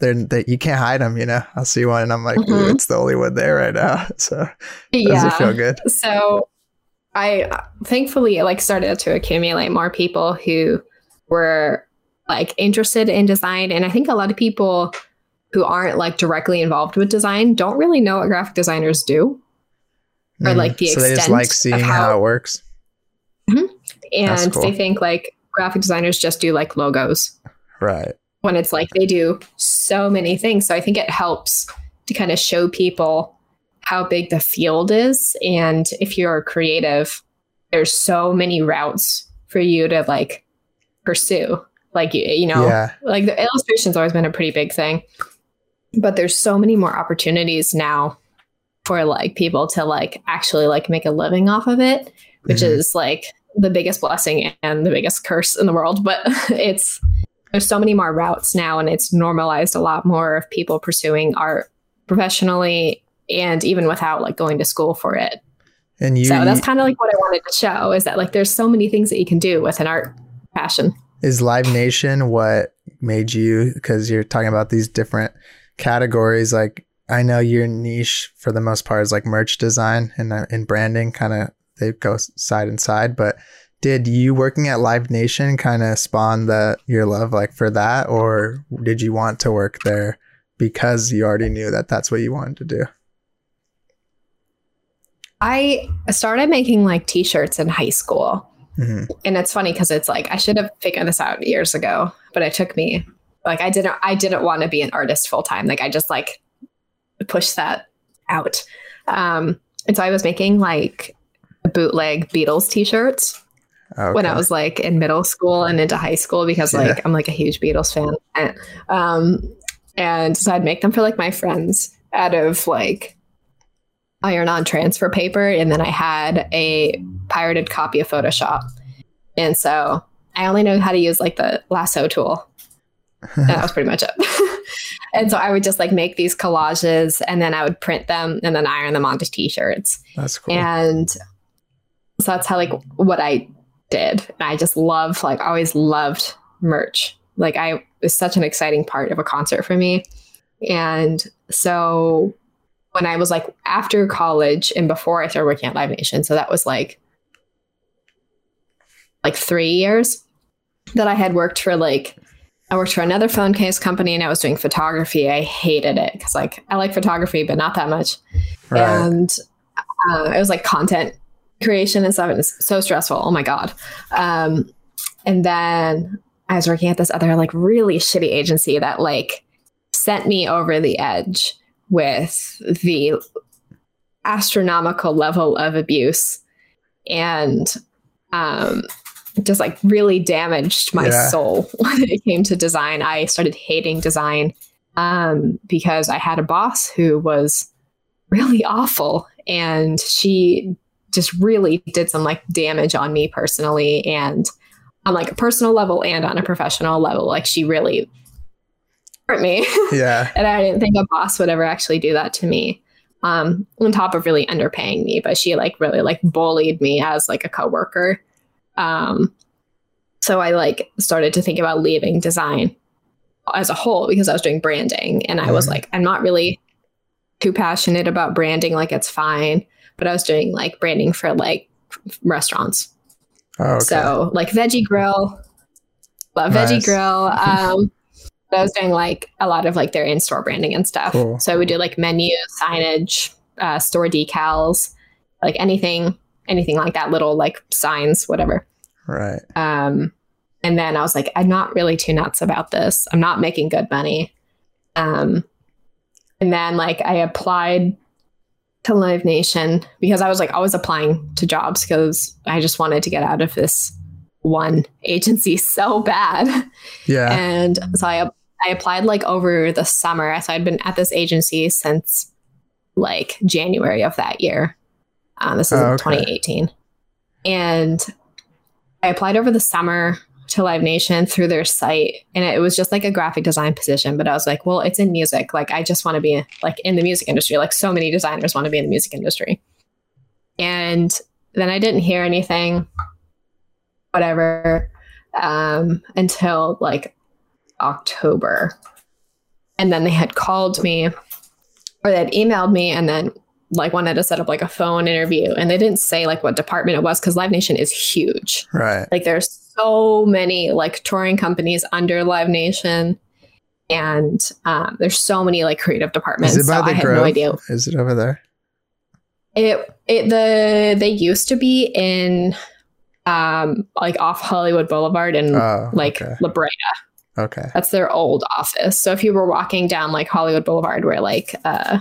they're they, you can't hide them. You know, I'll see one and I'm like, Mhm. ooh, it's the only one there right now. So Yeah. does it feel good? So I uh, thankfully like started to accumulate more people who were like interested in design. And I think a lot of people who aren't like directly involved with design don't really know what graphic designers do or Mm. like the so extent they just like of seeing how, how it works. Mhm. and cool. they think like graphic designers just do like logos Right. when it's like they do so many things. So I think it helps to kind of show people how big the field is. And if you're creative, there's so many routes for you to like pursue. Like, you, you know, Yeah. like the illustration's always been a pretty big thing, but there's so many more opportunities now for like people to like actually like make a living off of it, which Mhm. is like the biggest blessing and the biggest curse in the world. But it's, there's so many more routes now, and it's normalized a lot more of people pursuing art professionally and even without like going to school for it. And you, So that's kind of like what I wanted to show, is that like there's so many things that you can do with an art passion. is Live Nation what made you, because you're talking about these different categories, like I know your niche for the most part is like merch design and uh, and branding, kind of they go side and side, but did you working at Live Nation kind of spawn the your love like for that, or did you want to work there because you already knew that that's what you wanted to do? I started making like t-shirts in high school. Mm-hmm. And it's funny because it's like I should have figured this out years ago, but it took me like I didn't I didn't want to be an artist full time. Like I just like pushed that out. Um, and so I was making like bootleg Beatles t-shirts Okay. when I was like in middle school and into high school, because like Yeah. I'm like a huge Beatles fan. And, um, and so I'd make them for like my friends out of like iron on transfer paper. And then I had a pirated copy of Photoshop. And so I only know how to use like the lasso tool. And that was pretty much it. And so I would just like make these collages and then I would print them and then iron them onto t-shirts. That's cool. And so that's how like what I did. And I just love, like always loved merch. Like I it was such an exciting part of a concert for me. And so when I was like after college and before I started working at Live Nation, so that was like like three years that I had worked for like I worked for another phone case company and I was doing photography. I hated it because like I like photography, but not that much. Right. And uh, it was like content creation and stuff. And it's so stressful. Oh my God. Um, and then I was working at this other like really shitty agency that like sent me over the edge with the astronomical level of abuse and um, just like really damaged my Yeah. soul when it came to design. I started hating design um, because I had a boss who was really awful and she just really did some like damage on me personally and on like a personal level and on a professional level. Like she really hurt me. Yeah. And I didn't think a boss would ever actually do that to me. Um, on top of really underpaying me, but she like really like bullied me as like a coworker. Um, so I like started to think about leaving design as a whole because I was doing branding and I was Mhm. like, I'm not really too passionate about branding. Like it's fine, but I was doing like branding for like restaurants. Oh, okay. So like Veggie Grill, love Nice. Veggie Grill. Um, but I was doing like a lot of like their in-store branding and stuff. Cool. So we do like menu, signage, uh, store decals, like anything, anything like that, little like signs, whatever. Right. Um, and then I was like, I'm not really too nuts about this. I'm not making good money. Um, and then like I applied to Live Nation because I was like always applying to jobs because I just wanted to get out of this one agency so bad. Yeah. And so I I applied like over the summer. So I'd been at this agency since like January of that year. Um, this is Oh, in okay. twenty eighteen. And I applied over the summer to Live Nation through their site. And it was just like a graphic design position. But I was like, well, it's in music. Like, I just want to be like in the music industry. Like so many designers want to be in the music industry. And then I didn't hear anything, whatever, um, until like October. And then they had called me or they had emailed me and then like wanted to set up like a phone interview. And they didn't say like what department it was because Live Nation is huge. Right. Like there's so many like touring companies under Live Nation. And um, there's so many like creative departments. Is it by so the I had Grove? no idea. Is it over there? It it the they used to be in um like off Hollywood Boulevard and Oh, like okay. La Brea. Okay. That's their old office. So if you were walking down like Hollywood Boulevard, where like uh,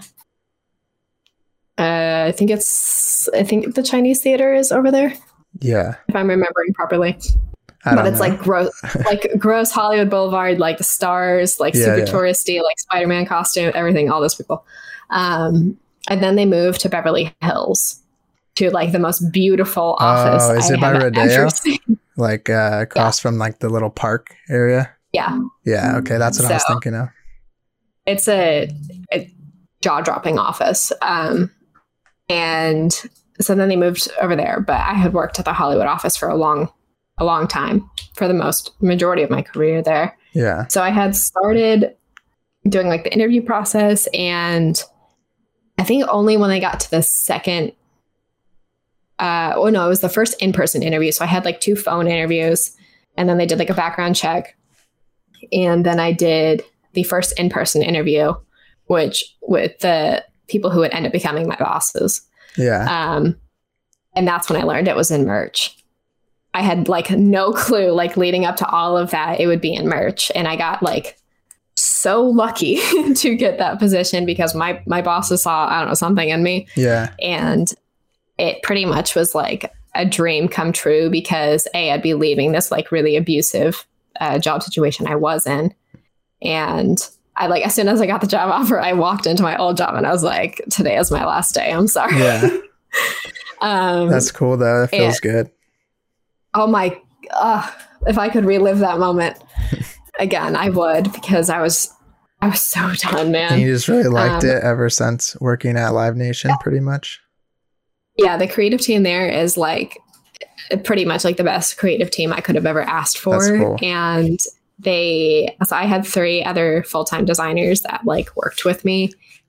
uh I think it's I think the Chinese theater is over there, Yeah. if I'm remembering properly. I But don't it's know. like gross, like gross Hollywood Boulevard, like the stars, like Yeah, super yeah. touristy, like Spider-Man costume, everything, all those people. Um, and then they moved to Beverly Hills to like the most beautiful office. Oh, is I it by have Rodeo? ever seen. like uh, across from like the little park area. Yeah, Yeah. Okay. That's what I was So- thinking of. it's a, a jaw-dropping office. Um, and so then they moved over there. But I had worked at the Hollywood office for a long, a long time, for the most majority of my career there. Yeah. So I had started doing like the interview process, and I think only when I got to the second, uh, oh no, it was the first in-person interview. So I had like two phone interviews, and then they did like a background check, and then I did the first in-person interview, which with the people who would end up becoming my bosses. Yeah. Um, and that's when I learned it was in merch. I had like no clue, like leading up to all of that, it would be in merch. And I got like so lucky to get that position because my, my bosses saw, I don't know, something in me. Yeah. And it pretty much was like a dream come true because A, I'd be leaving this like really abusive uh, job situation I was in. And I like, as soon as I got the job offer, I walked into my old job and I was like, today is my last day. I'm sorry. Yeah. um, That's cool though. It feels good. Oh my, uh, if I could relive that moment again, I would, because I was, I was so done, man. And you just really liked Um, it ever since working at Live Nation, pretty much. Yeah, the creative team there is like pretty much like the best creative team I could have ever asked for. That's cool. And they, so I had three other full-time designers that like worked with me.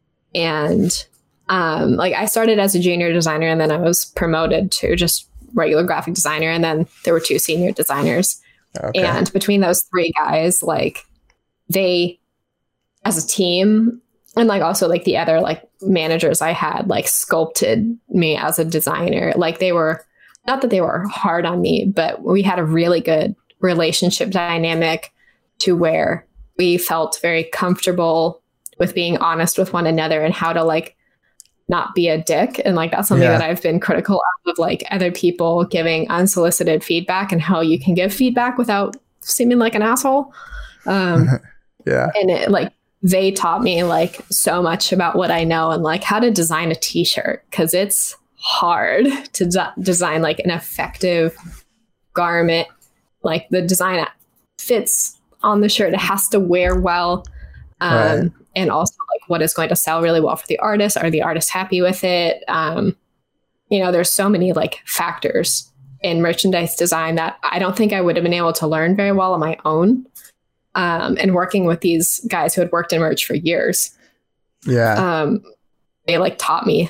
And um, like I started as a junior designer and then I was promoted to just regular graphic designer. And then there were two senior designers. Okay. And between those three guys, like they, as a team, and like also like the other like managers I had, like sculpted me as a designer. Like they were, not that they were hard on me, but we had a really good relationship dynamic to where we felt very comfortable with being honest with one another and how to like not be a dick. And like that's something Yeah. that I've been critical of, of like other people giving unsolicited feedback and how you can give feedback without seeming like an asshole. Um, Yeah. and it like they taught me like so much about what I know and like how to design a t-shirt, because it's hard to de- design like an effective garment. Like the design fits on the shirt, it has to wear well. Um, Right. And also like what is going to sell really well for the artist. Are the artists happy with it? Um, you know, there's so many like factors in merchandise design that I don't think I would have been able to learn very well on my own. Um, and working with these guys who had worked in merch for years, Yeah. um, they like taught me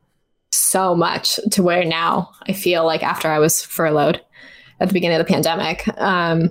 so much to where now I feel like after I was furloughed at the beginning of the pandemic, um,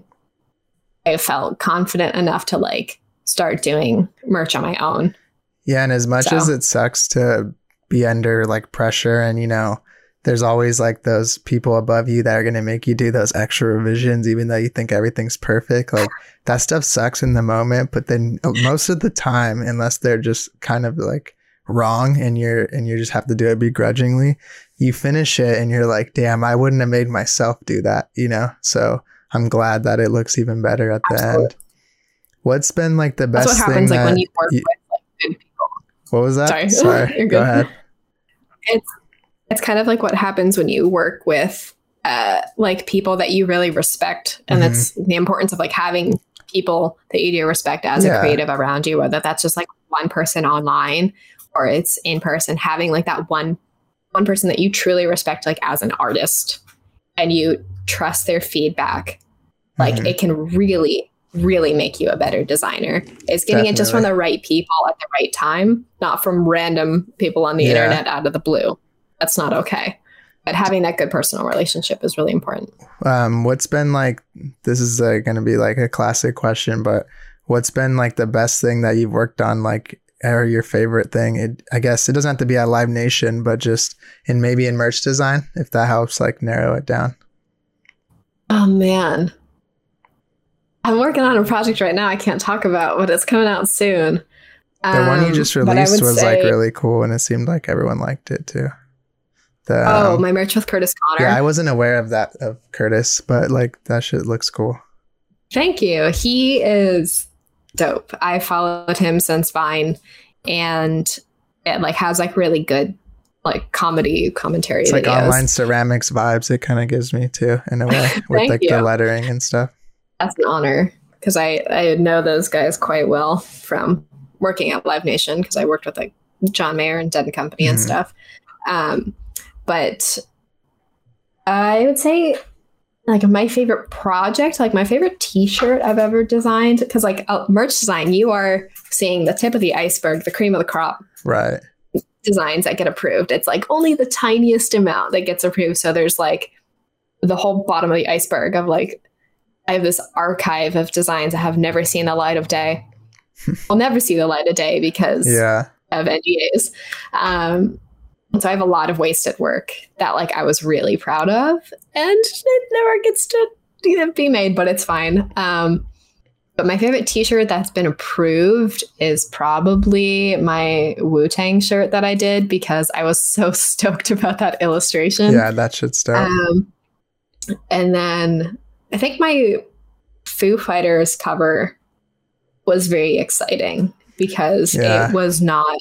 I felt confident enough to like start doing merch on my own. Yeah, and as much So- as it sucks to be under like pressure, and you know, there's always like those people above you that are going to make you do those extra revisions, even though you think everything's perfect. Like that stuff sucks in the moment, but then most of the time, unless they're just kind of like wrong and you're and you just have to do it begrudgingly, you finish it and you're like, damn, I wouldn't have made myself do that, you know? So I'm glad that it looks even better at the Absolutely. end. What's been like the That's best what thing happens like that when you work you- with like good people. what was that? Sorry. Sorry. You're Go good. ahead. It's it's kind of like what happens when you work with uh, like people that you really respect, and Mhm. that's the importance of like having people that you do respect as Yeah. a creative around you, whether that's just like one person online or it's in person. Having like that one one person that you truly respect, like as an artist, and you trust their feedback, like Mhm. it can really really make you a better designer. It's getting Definitely. It just from the right people at the right time, not from random people on the yeah. internet out of the blue. That's not okay. But having that good personal relationship is really important. Um, what's been like, this is uh, going to be like a classic question, but what's been like the best thing that you've worked on, like, or your favorite thing? It, I guess it doesn't have to be at Live Nation, but just in maybe in merch design, if that helps like narrow it down. Oh man. I'm working on a project right now I can't talk about, but it's coming out soon. The um, one you just released was say, like really cool, and it seemed like everyone liked it too. The, oh, um, my merch with Curtis Connor. Yeah, I wasn't aware of that, of Curtis, but like that shit looks cool. Thank you. He is dope. I followed him since Vine, and it like has like really good like comedy commentary it's videos. Like online ceramics vibes it kind of gives me too, in a way, with like you. The lettering and stuff. That's an honor, because I, I know those guys quite well from working at Live Nation, because I worked with like John Mayer and Dead and Company mm. and stuff. Um, but I would say like my favorite project, like my favorite t-shirt I've ever designed, because like uh, merch design, you are seeing the tip of the iceberg, the cream of the crop. Right. Designs that get approved. It's like only the tiniest amount that gets approved. So there's like the whole bottom of the iceberg of like, I have this archive of designs that have never seen the light of day. I'll never see the light of day because yeah. of N D As. Um, so I have a lot of wasted work that like I was really proud of, and it never gets to be made, but it's fine. Um, but my favorite t-shirt that's been approved is probably my Wu-Tang shirt that I did, because I was so stoked about that illustration. Yeah, that shit's dope. Um, and then I think my Foo Fighters cover was very exciting, because yeah. it was not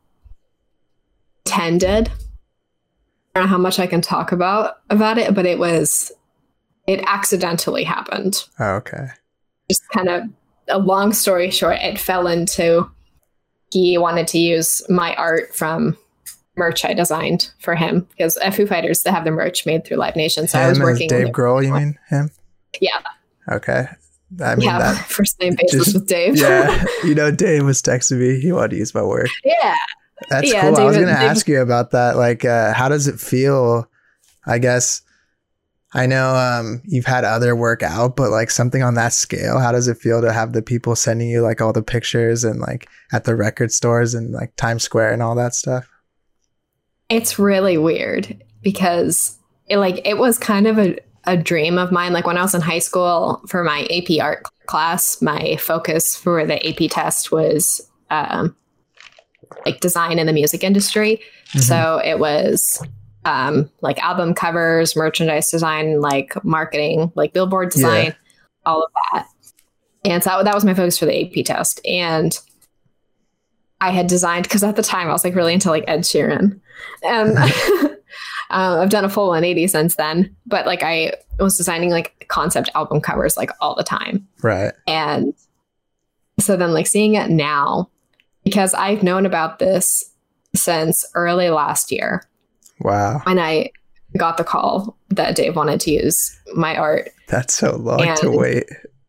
intended. I don't know how much I can talk about about it, but it was, it accidentally happened. Oh, okay. Just kind of a long story short, it fell into, he wanted to use my art from merch I designed for him, because at Foo Fighters, they have the merch made through Live Nation. So him I was working Dave with Grohl, you mean him? Yeah. Okay. I mean, yeah, that first name basis with Dave. Yeah. You know, Dave was texting me. He wanted to use my work. Yeah. That's yeah, cool. David, I was going to David, ask you about that. Like, uh, how does it feel? I guess I know um, you've had other work out, but like something on that scale, how does it feel to have the people sending you like all the pictures and like at the record stores and like Times Square and all that stuff? It's really weird, because it like it was kind of a, a dream of mine. Like when I was in high school for my A P art class, my focus for the A P test was um, like design in the music industry. Mm-hmm. So it was um, like album covers, merchandise design, like marketing, like billboard design, yeah. all of that. And so that was my focus for the A P test. And I had designed, because at the time I was like really into like Ed Sheeran. And um, I've done a full one eighty since then. But like I was designing like concept album covers like all the time. Right. And so then like seeing it now, because I've known about this since early last year. Wow. And I got the call that Dave wanted to use my art. That's so long and to wait.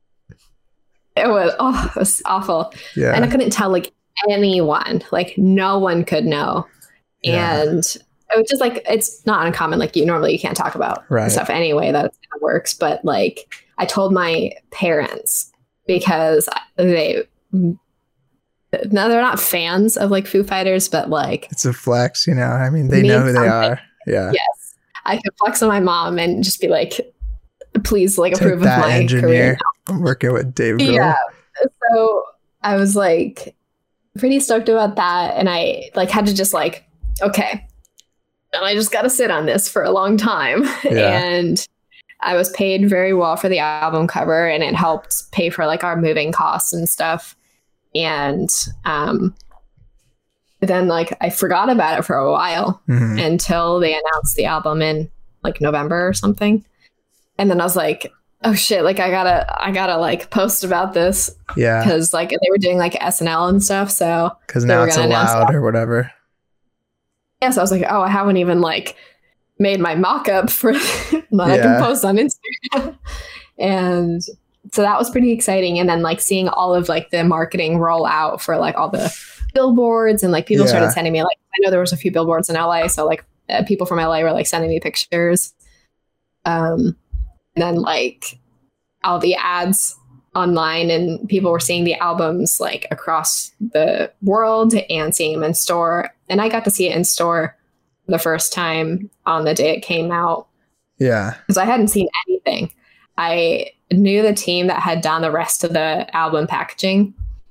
It was, oh, it was awful. Yeah. And I couldn't tell like anyone, like no one could know. Yeah. And it was just like, it's not uncommon. Like you normally you can't talk about right. stuff anyway, that works. But like I told my parents, because they, no, they're not fans of like Foo Fighters, but like it's a flex, you know. I mean, they know who something. They are. Yeah. Yes. I could flex on my mom and just be like, please like Take approve that, of my engineer. career. I'm working with Dave Grohl. Yeah. So I was like pretty stoked about that. And I like had to just like, okay, and I just got to sit on this for a long time. Yeah. And I was paid very well for the album cover, and it helped pay for like our moving costs and stuff. And um, then like I forgot about it for a while mm-hmm. until they announced the album in like November or something. And then I was like, oh shit, like I gotta, I gotta like post about this. Yeah. Cause like they were doing like S N L and stuff. So cause now it's allowed or whatever. Yeah. So I was like, oh, I haven't even like made my mock-up for that yeah. I can post on Instagram. And so that was pretty exciting. And then like seeing all of like the marketing roll out for like all the billboards, and like people Yeah. started sending me, like, I know there was a few billboards in L A. So like uh, people from L A were like sending me pictures. Um, and then like all the ads online, and people were seeing the albums like across the world and seeing them in store. And I got to see it in store the first time on the day it came out. Yeah. Because I hadn't seen anything. I knew the team that had done the rest of the album packaging.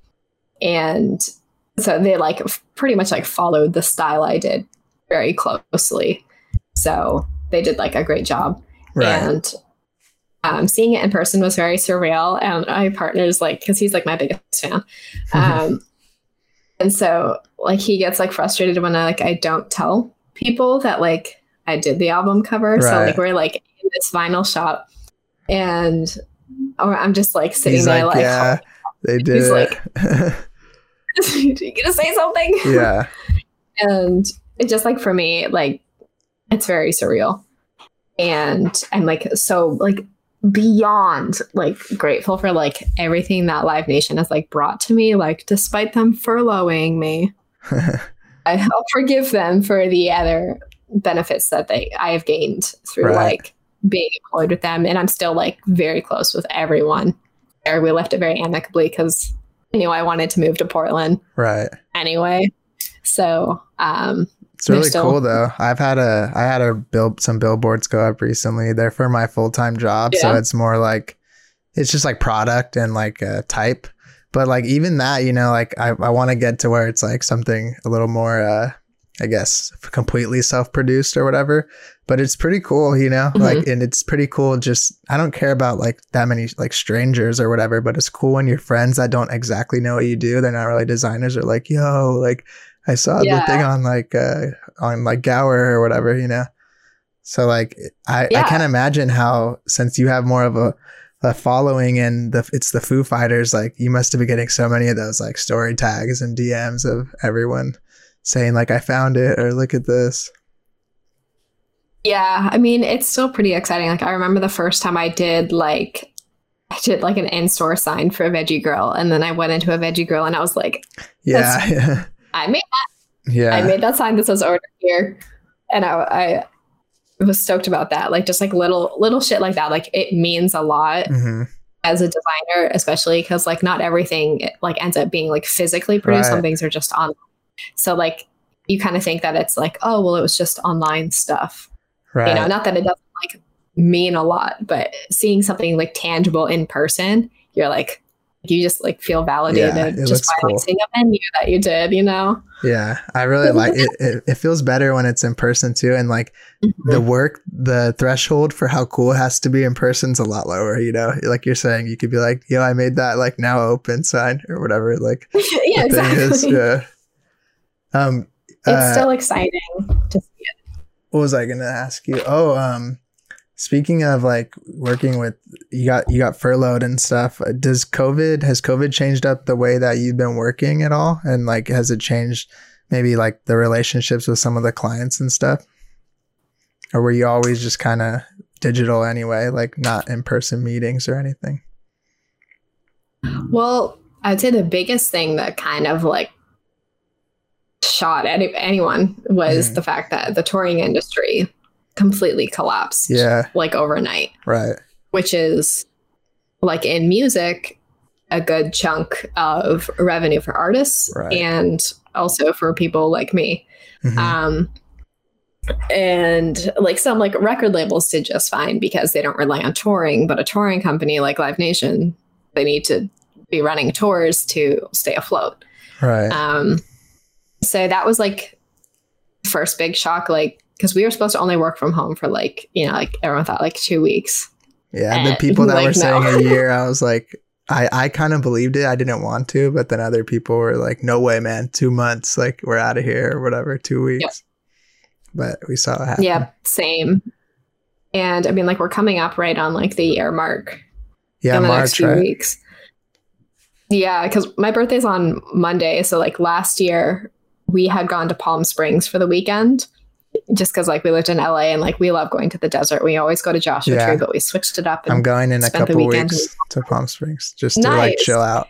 And so they like f- pretty much like followed the style I did very closely. So they did like a great job. Right. And um, seeing it in person was very surreal. And my partner's like, because he's like my biggest fan. Um, and so like he gets like frustrated when I like I don't tell people that like I did the album cover. So Right. like we're like in this vinyl shop, and or I'm just like sitting He's there like, like, yeah, they did He's it. like- you gonna say something? Yeah. And it just like for me, like it's very surreal. And I'm like so like beyond like grateful for like everything that Live Nation has like brought to me. Like despite them furloughing me, I'll forgive them for the other benefits that they I have gained through Right. like being employed with them. And I'm still like very close with everyone. Or we left it very amicably because I knew I wanted to move to Portland Right. anyway. So um It's really They're still- cool though. I've had a I had a build some billboards go up recently. They're for my full time job, so Yeah. it's more like it's just like product and like uh, type. But like even that, you know, like I I want to get to where it's like something a little more, uh, I guess, completely self produced or whatever. But it's pretty cool, you know, Mhm. like and it's pretty cool. Just I don't care about like that many like strangers or whatever. But it's cool when your friends that don't exactly know what you do, they're not really designers, are like, yo, like. I saw Yeah. the thing on like uh on like Gower or whatever, you know. So like I, I Yeah. can't imagine how, since you have more of a, a following and the it's the Foo Fighters, like you must have been getting so many of those like story tags and D Ms of everyone saying like I found it or look at this. yeah, I mean it's still pretty exciting. Like I remember the first time I did like I did like an in-store sign for a Veggie Girl, and then I went into a Veggie Girl and I was like, Yeah. Yeah. I made yeah. I made that sign that says order here. And I, I was stoked about that. Like just like little little shit like that. Like it means a lot hmm as a designer, especially because like not everything like ends up being like physically produced. Right. Some things are just on. So like you kind of think that it's like, oh well, it was just online stuff. Right. You know, not that it doesn't like mean a lot, but seeing something like tangible in person, you're like you just like feel validated Yeah, it just looks by cool. like seeing a menu that you did, you know? Yeah, I really like it, it. It feels better when it's in person too, and like the work, the threshold for how cool it has to be in person is a lot lower. You know, like you're saying, you could be like, "Yo, I made that like now open sign or whatever." Like, Yeah, the thing exactly. is, yeah. Um, It's uh, still exciting to see it. what was I gonna ask you? Oh, um, speaking of like working with you got you got furloughed and stuff. uh, Does COVID has COVID changed up the way that you've been working at all? And like, has it changed maybe like the relationships with some of the clients and stuff? Or were you always just kind of digital anyway, like not in person meetings or anything? Well, I'd say the biggest thing that kind of like shot at anyone was Mhm. the fact that the touring industry completely collapsed Yeah, like overnight, right. which is like in music, a good chunk of revenue for artists Right. and also for people like me. Mhm. Um, and like some like record labels did just fine because they don't rely on touring, but a touring company like Live Nation, they need to be running tours to stay afloat. Right. Um, so that was like the first big shock, like because we were supposed to only work from home for like, you know, like everyone thought like two weeks. Yeah, the and, people that like, were saying no. a year, I was like, I, I kind of believed it. I didn't want to, but then other people were like, no way, man, two months, like we're out of here or whatever, two weeks. Yep. But we saw it happen. Yeah, same. And I mean, like we're coming up right on like the year mark Yeah, in the next March, few right? weeks. Yeah, because my birthday's on Monday. So like last year we had gone to Palm Springs for the weekend just because like we lived in L A and like we love going to the desert. We always go to Joshua Yeah. Tree, but we switched it up. And I'm going in a spent the couple weekend weeks in- to Palm Springs just to like Nice. chill out.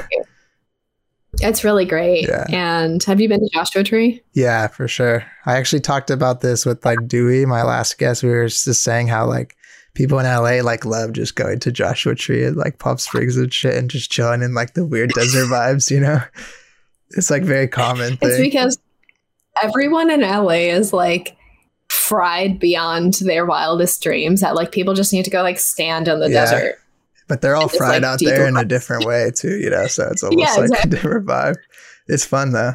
It's really great. Yeah. And have you been to Joshua Tree? Yeah, for sure. I actually talked about this with like Dewey, my last guest. We were just saying how like people in L A like love just going to Joshua Tree and like Palm Springs and shit and just chilling in like the weird desert vibes, you know? It's like very common thing. It's because everyone in L A is like fried beyond their wildest dreams that like people just need to go like stand in the Yeah. desert. But they're all Just, fried like, out there in a decompress. different way too, you know? So it's almost Yeah, like exactly. a different vibe. It's fun though.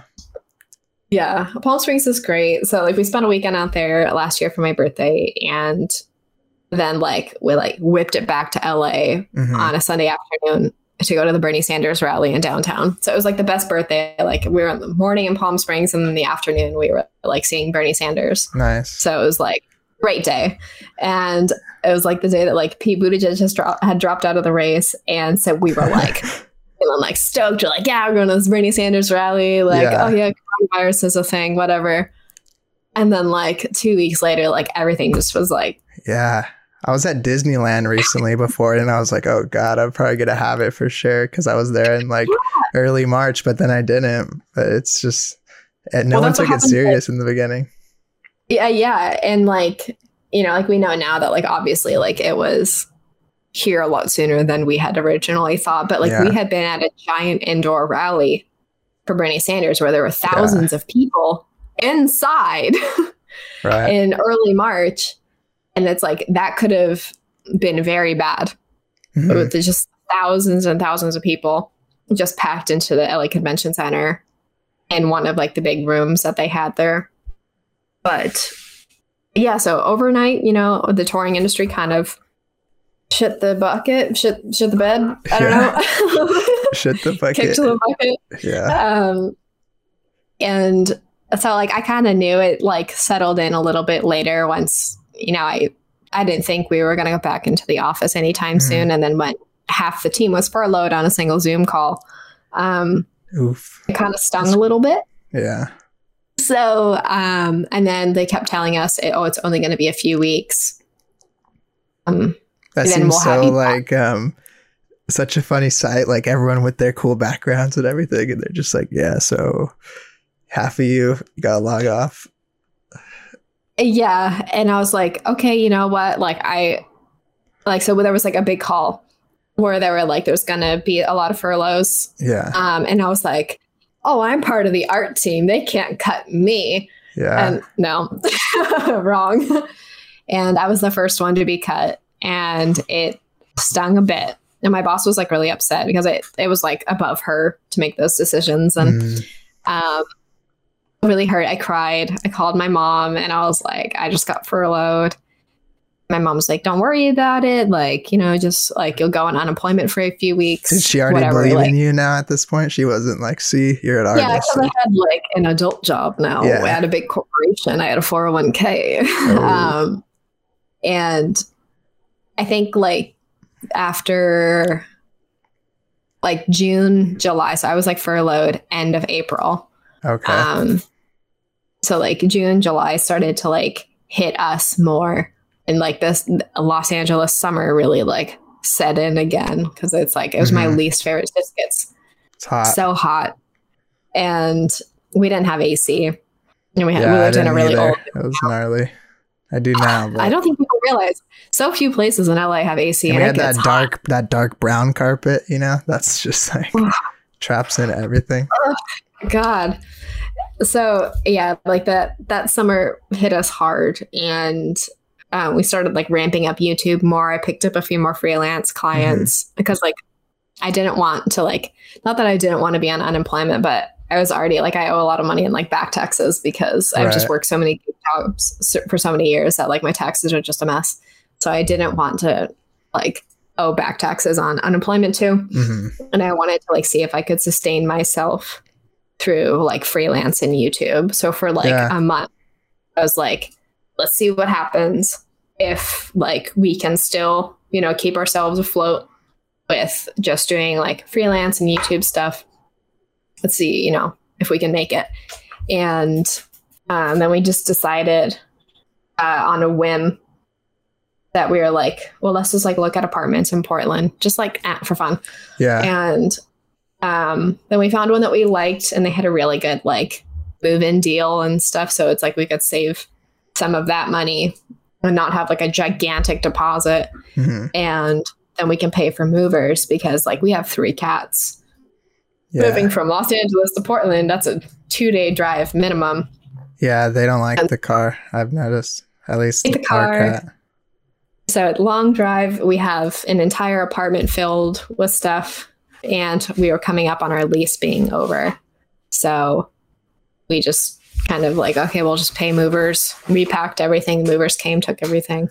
Yeah, Palm Springs is great. So like we spent a weekend out there last year for my birthday, and then like we like whipped it back to L A Mhm. on a Sunday afternoon to go to the Bernie Sanders rally in downtown. So it was like the best birthday. Like we were in the morning in Palm Springs, and then the afternoon we were like seeing Bernie Sanders. Nice. So it was like great day. And it was like the day that like Pete Buttigieg just dro- had dropped out of the race. And so we were like, feeling like stoked. We're like, yeah, we're going to this Bernie Sanders rally. Like, Yeah. oh yeah, coronavirus is a thing, whatever. And then like two weeks later, like everything just was like, Yeah. I was at Disneyland recently before and I was like, oh God, I'm probably going to have it for sure. Cause I was there in like early March, but then I didn't. But it's just, and no Well, one that's what took it happens, serious in the beginning. yeah, yeah. And like, you know, like we know now that like obviously like it was here a lot sooner than we had originally thought. But like Yeah. we had been at a giant indoor rally for Bernie Sanders where there were thousands of people inside Right. in early March. And it's like that could have been very bad. Mhm. With the just thousands and thousands of people just packed into the L A Convention Center in one of like the big rooms that they had there. But yeah, so overnight, you know, the touring industry kind of shit the bucket, shit shit the bed. I don't Yeah. know. Shit the bucket. Kicked the bucket. Yeah. Um, and so like I kind of knew it like settled in a little bit later once, you know, I I didn't think we were going to go back into the office anytime Mhm. soon. And then when half the team was furloughed on a single Zoom call, um, Oof. it kind of stung a little bit. Yeah. So, um, and then they kept telling us, oh, it's only going to be a few weeks. Um, That And then seems we'll have so you like um such a funny sight, like everyone with their cool backgrounds and everything, and they're just like, yeah, so half of you gotta log off. yeah. And I was like, okay, you know what? Like I, like, so there was like a big call where they were like, there's going to be a lot of furloughs. Yeah. Um, and I was like, oh, I'm part of the art team. They can't cut me. Yeah. And no, wrong. And I was the first one to be cut, and it stung a bit. And my boss was like really upset because it, it was like above her to make those decisions. And Mm. um, really hurt. I cried. I called my mom and I was like, I just got furloughed. My mom was like, don't worry about it. Like, you know, just like you'll go on unemployment for a few weeks. Did she already whatever. believe like, in you now at this point? She wasn't like, see, you're an yeah, artist. because I had like an adult job now. Yeah. I had a big corporation. I had a four oh one k. Oh. um, and I think like after like June, July, so I was like furloughed end of April. Okay. Um, so like June, July started to like hit us more, and like this Los Angeles summer really like set in again because it's like it was my Mhm. least favorite. It just gets it's hot. so hot, and we didn't have A C. And we had yeah, we I lived in a didn't really either. old. It was gnarly. I do now, but I don't think people realize so few places in L A have A C, and and, we it had that gets hot. dark that dark brown carpet, you know? That's just like traps in everything. God. So yeah, like that that summer hit us hard, and um, we started like ramping up YouTube more. I picked up a few more freelance clients Mm-hmm. because like I didn't want to like not that I didn't want to be on unemployment, but I was already like I owe a lot of money in like back taxes because I've just Right. worked so many jobs so- for so many years that like my taxes are just a mess. So I didn't want to like owe back taxes on unemployment too. hmm And I wanted to like see if I could sustain myself through like freelance and YouTube. So for like Yeah. a month, I was like, let's see what happens if like we can still, you know, keep ourselves afloat with just doing like freelance and YouTube stuff. Let's see, you know, if we can make it. And um, then we just decided uh, on a whim that we were like, well, let's just like look at apartments in Portland, just like eh, for fun. Yeah. And um, then we found one that we liked, and they had a really good like move-in deal and stuff. So it's like we could save some of that money and not have like a gigantic deposit. Mm-hmm. And then we can pay for movers because like we have three cats. Yeah. Moving from Los Angeles to Portland, that's a two-day drive minimum. Yeah, they don't like and the car. I've noticed, at least the, the car. Cat. So long drive, we have an entire apartment filled with stuff, and we were coming up on our lease being over. So we just kind of like, okay, we'll just pay movers. Repacked everything. Movers came, took everything.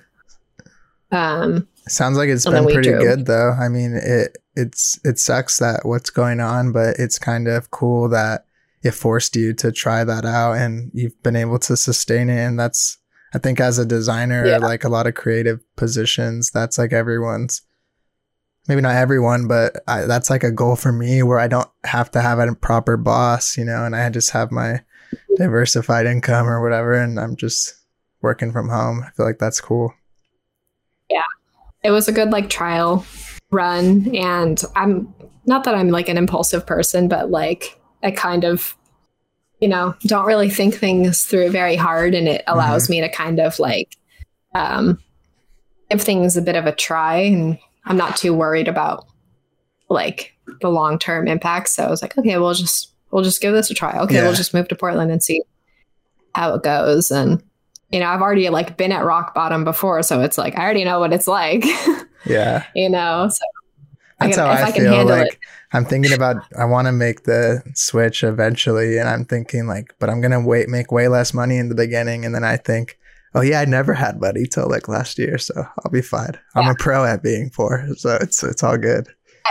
Um, Sounds like it's been pretty drove. good, though. I mean, it it's it sucks that what's going on, but it's kind of cool that it forced you to try that out, and you've been able to sustain it. And that's, I think, as a designer, yeah. like a lot of creative positions, that's like everyone's. Maybe not everyone, but I, that's like a goal for me where I don't have to have a proper boss, you know, and I just have my diversified income or whatever, and I'm just working from home. I feel like that's cool. Yeah, it was a good like trial run, and I'm not that I'm like an impulsive person, but like I kind of, you know, don't really think things through very hard, and it allows mm-hmm. me to kind of like um, give things a bit of a try, and I'm not too worried about like the long-term impacts. So I was like, okay, we'll just, we'll just give this a try. Okay. Yeah. We'll just move to Portland and see how it goes. And, you know, I've already like been at rock bottom before. So it's like, I already know what it's like. Yeah. You know, so that's I can, how I, I feel like it. I'm thinking about, I want to make the switch eventually. And I'm thinking like, but I'm going to wait, make way less money in the beginning. And then I think, oh yeah, I never had money till like last year, so I'll be fine. I'm yeah. a pro at being poor, so it's it's all good.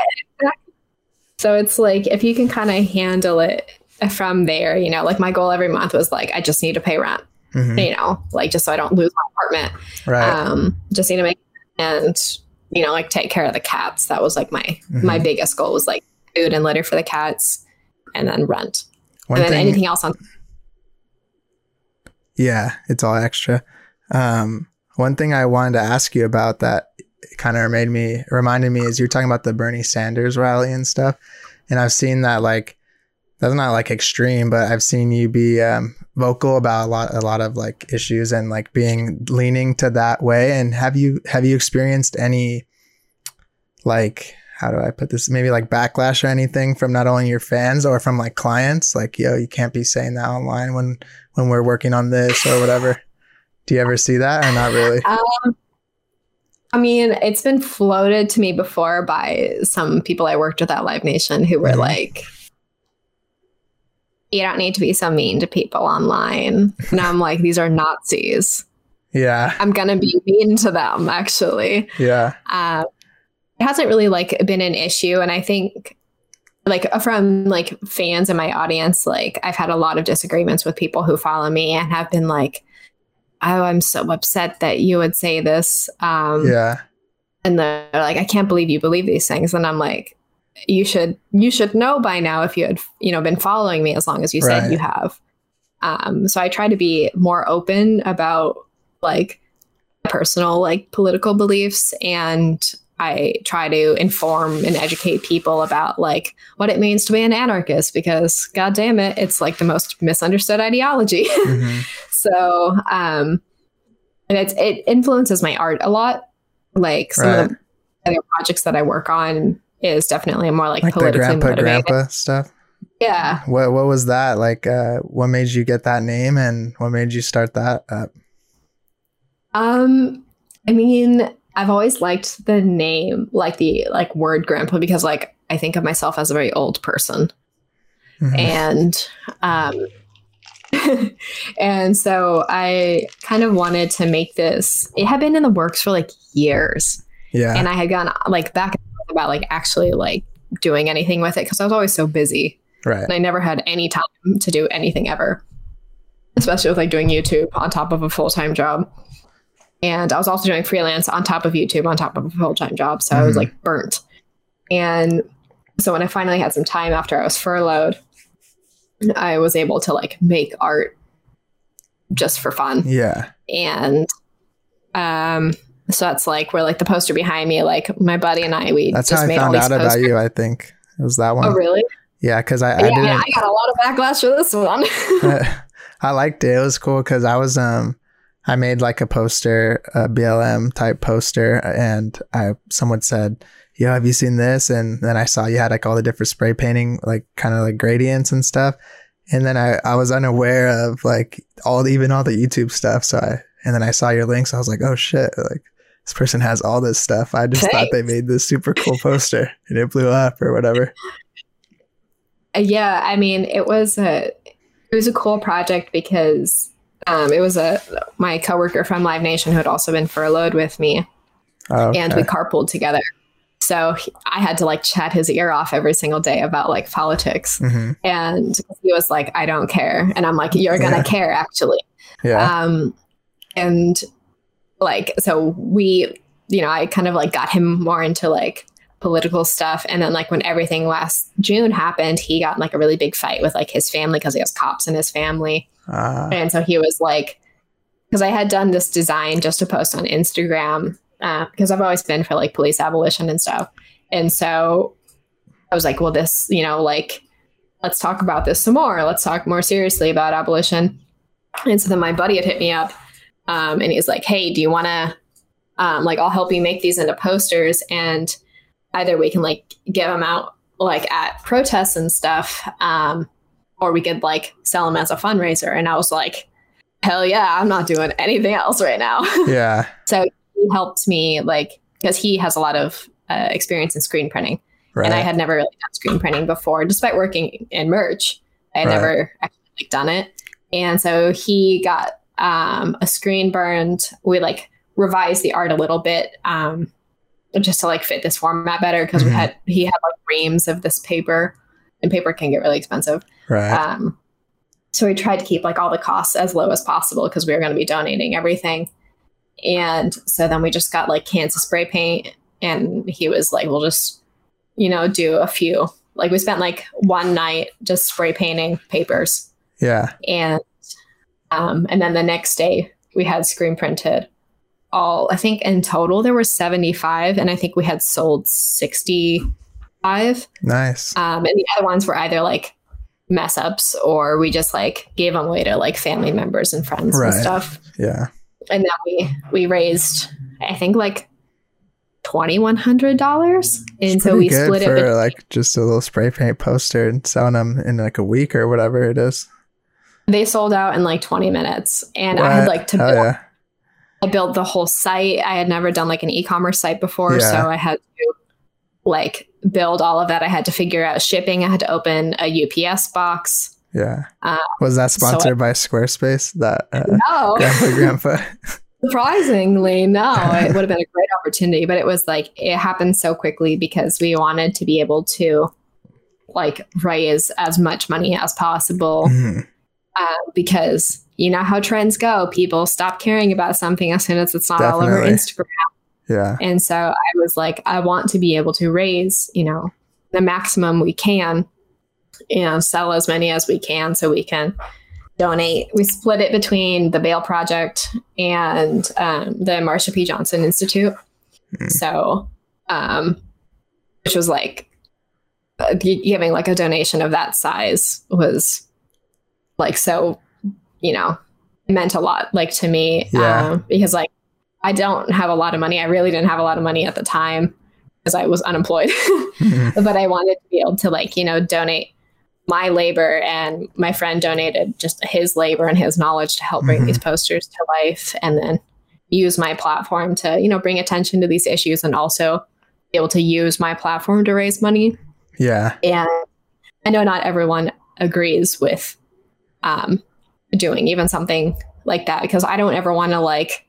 So it's like if you can kind of handle it from there, you know, like my goal every month was like I just need to pay rent, mm-hmm. you know, like just so I don't lose my apartment. Right. Um, just need to make and you know like take care of the cats. That was like my mm-hmm. my biggest goal was like food and litter for the cats, and then rent, One and then thing- anything else on. Yeah, it's all extra. Um, one thing I wanted to ask you about that kind of made me reminded me is you're talking about the Bernie Sanders rally and stuff, and I've seen that like that's not like extreme, but I've seen you be um, vocal about a lot a lot of like issues and like being leaning to that way. And have you have you experienced any like how do I put this maybe like backlash or anything from not only your fans or from like clients like yo you can't be saying that online when when we're working on this or whatever? Do you ever see that or not really? Um, I mean, it's been floated to me before by some people I worked with at Live Nation who were mm-hmm. like, you don't need to be so mean to people online. And I'm like, these are Nazis. Yeah. I'm going to be mean to them, actually. Yeah. Um, it hasn't really like been an issue. And I think like from like fans in my audience, like I've had a lot of disagreements with people who follow me and have been like, oh, I'm so upset that you would say this. Um, yeah. And they're like, I can't believe you believe these things. And I'm like, you should, you should know by now if you had, you know, been following me as long as you right. said you have. Um, so I try to be more open about like personal, like political beliefs. And I try to inform and educate people about like what it means to be an anarchist, because God damn it, it's like the most misunderstood ideology. Mm-hmm. So, um, and it's, it influences my art a lot. Like some right. of the other projects that I work on is definitely more like, like politically the grandpa, motivated. Grandpa stuff. Yeah. What, what was that? Like, uh, what made you get that name and what made you start that up? Um, I mean, I've always liked the name, like the like word grandpa, because like I think of myself as a very old person. Mm-hmm. And um and so I kind of wanted to make this. It had been in the works for like years. Yeah. And I had gone like back and forth about like actually like doing anything with it because I was always so busy. Right. And I never had any time to do anything ever. Especially with like doing YouTube on top of a full-time job. And I was also doing freelance on top of YouTube, on top of a full-time job. So mm. I was like burnt. And so when I finally had some time after I was furloughed, I was able to like make art just for fun. Yeah. And um, so that's like where like the poster behind me, like my buddy and I, we That's just how I made all found these out about posters. you, I think. It was that one. Oh, really? Yeah, because I, I yeah, didn't. I got a lot of backlash for this one. I liked it. It was cool because I was um I made like a poster, a B L M type poster, and I someone said, "Yo, have you seen this?" And then I saw you had like all the different spray painting, like kind of like gradients and stuff. And then I, I was unaware of like all the, even all the YouTube stuff. So I and then I saw your links. I was like, oh shit, like this person has all this stuff. I just Thanks. thought they made this super cool poster and it blew up or whatever. Yeah, I mean, it was a it was a cool project because um, it was a my coworker from Live Nation who had also been furloughed with me, Oh, okay. and we carpooled together. So he, I had to like chat his ear off every single day about like politics, Mm-hmm. and he was like, "I don't care," and I'm like, "You're gonna Yeah. care, actually." Yeah. Um, and like, so we, you know, I kind of like got him more into like political stuff. And then like when everything last June happened, he got in, like a really big fight with like his family because he has cops in his family. Uh, And so he was like, because I had done this design just to post on Instagram uh, because I've always been for like police abolition and stuff. And so I was like, well, this, you know, like, let's talk about this some more. Let's talk more seriously about abolition. And so then my buddy had hit me up um, and he's like, hey, do you want to, um, like, I'll help you make these into posters, and either we can like give them out like at protests and stuff, um, or we could like sell them as a fundraiser. And I was like, hell yeah, I'm not doing anything else right now. yeah. So he helped me like, because he has a lot of uh, experience in screen printing. Right. And I had never really done screen printing before, despite working in merch. I had Right. never actually like, done it. And so he got um, a screen burned. We like revised the art a little bit um, just to like fit this format better, because Mhm. we had he had like reams of this paper, and paper can get really expensive. Right. Um, so we tried to keep like all the costs as low as possible because we were going to be donating everything. And so then we just got like cans of spray paint, and he was like, we'll just, you know, do a few. Like we spent like one night just spray painting papers. yeah. And um, and then the next day we had screen printed all, I think in total there were seventy-five, and I think we had sold sixty-five. Nice. Um, and the other ones were either like mess ups, or we just like gave them away to like family members and friends Right. and stuff. Yeah. And then we we raised, I think, like twenty-one hundred dollars, and It's so pretty we good split it. for bet- like just a little spray paint poster and selling them in like a week or whatever it is. They sold out in like twenty minutes, and I had What? like to Hell build, yeah. I built the whole site. I had never done like an e-commerce site before, Yeah. so I had to like build all of that. I had to figure out shipping. I had to open a U P S box. Yeah. Uh, Was that so I- sponsored by Squarespace? That uh, No, grandpa grandpa. surprisingly, no. It would have been a great opportunity, but it was like it happened so quickly because we wanted to be able to like raise as much money as possible. Mhm. Uh, because you know how trends go. People stop caring about something as soon as it's not all over Definitely. Instagram. Yeah. And so I was like, I want to be able to raise, you know, the maximum we can, you know, sell as many as we can so we can donate. We split it between the Bail Project and um, the Marsha P. Johnson Institute. Mm. So, um, which was like uh, gi- giving like a donation of that size was like, so, you know, it meant a lot like to me Yeah. um, because like, I don't have a lot of money. I really didn't have a lot of money at the time because I was unemployed, Mhm. but I wanted to be able to like, you know, donate my labor, and my friend donated just his labor and his knowledge to help bring Mhm. these posters to life, and then use my platform to, you know, bring attention to these issues and also be able to use my platform to raise money. Yeah. And I know not everyone agrees with um, doing even something like that, because I don't ever want to like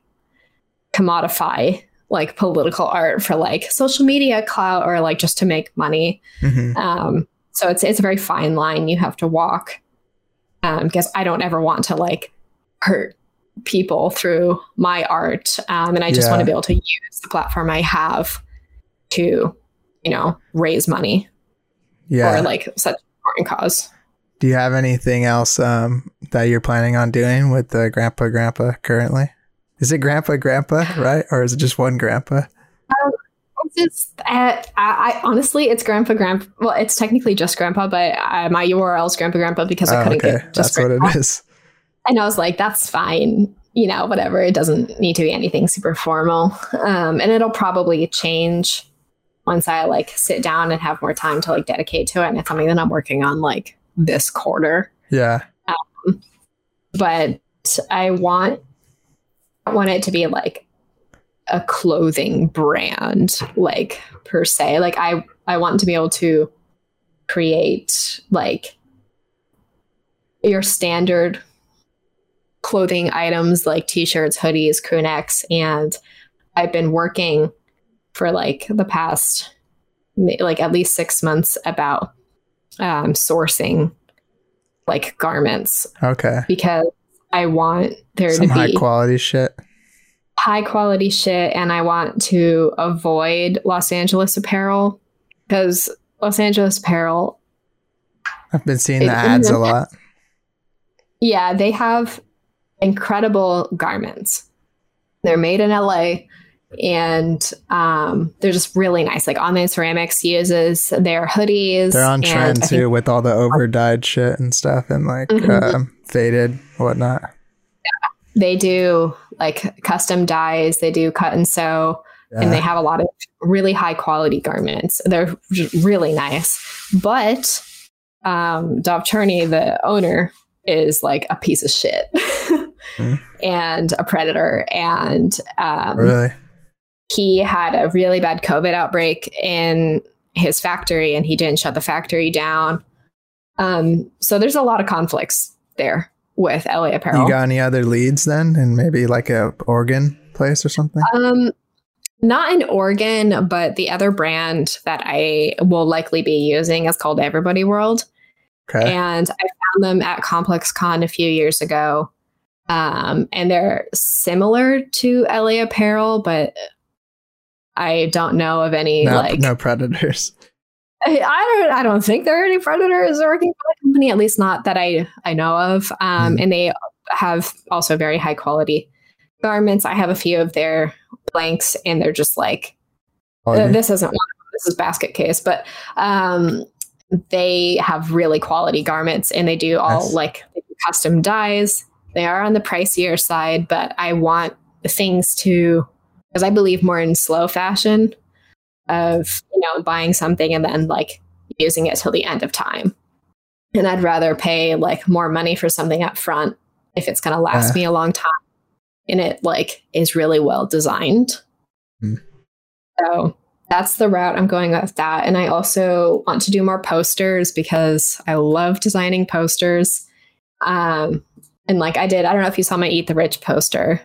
commodify like political art for like social media clout or like just to make money. Mhm. Um, so it's it's a very fine line you have to walk, um, because I don't ever want to like hurt people through my art, um, and I just Yeah. want to be able to use the platform I have to, you know, raise money Yeah. for like such an important cause. Do you have anything else um, that you're planning on doing with the grandpa grandpa currently? Is it grandpa grandpa, right? Or is it just one grandpa? Um, it's just, uh, I, I honestly, it's grandpa grandpa. Well, it's technically just grandpa, but uh, my U R L is grandpa grandpa because I Oh, couldn't okay. get just That's grandpa. what it is. And I was like, that's fine. You know, whatever. It doesn't need to be anything super formal. Um, and it'll probably change once I like sit down and have more time to like dedicate to it. And it's something that I'm working on like this quarter. Yeah. Um, but I want, I want it to be like a clothing brand, like per se. Like I, I want to be able to create like your standard clothing items like t-shirts, hoodies, crew necks. And I've been working for like the past, like at least six months about um, sourcing like garments. Okay. Because I want there Some to be high quality shit. high quality shit. And I want to avoid Los Angeles apparel because Los Angeles apparel. I've been seeing the ads a lot. Yeah, they have incredible garments. They're made in L A and um, they're just really nice. Like Online Ceramics uses their hoodies. They're on trend too think, with all the over dyed shit and stuff and like mm-hmm. um, faded whatnot. Yeah. They do like custom dyes. They do cut and sew. Yeah. And they have a lot of really high quality garments. They're just really nice. But um, Dov Cherney, the owner, is like a piece of shit mm. and a predator. And um, really, he had a really bad COVID outbreak in his factory and he didn't shut the factory down. Um, so there's a lot of conflicts there with L A Apparel. You got any other leads then? And maybe like a Oregon place or something? Um, not in Oregon, but the other brand that I will likely be using is called Everybody World. Okay. And I found them at Complex Con a few years ago. Um, and they're similar to L A Apparel, but I don't know of any no, like no predators. I, I don't I don't think there are any predators working for the company, at least not that I, I know of. Um, mm. And they have also very high quality garments. I have a few of their blanks and they're just like uh, this isn't one of them, this is Basket Case, but um they have really quality garments and they do all yes. like custom dyes. They are on the pricier side, but I want things to, because I believe more in slow fashion of, you know, buying something and then like using it till the end of time. And I'd rather pay like more money for something up front if it's going to last uh. me a long time and it like is really well designed. Mm. So that's the route I'm going with that. And I also want to do more posters because I love designing posters. Um, and like I did, I don't know if you saw my Eat the Rich poster.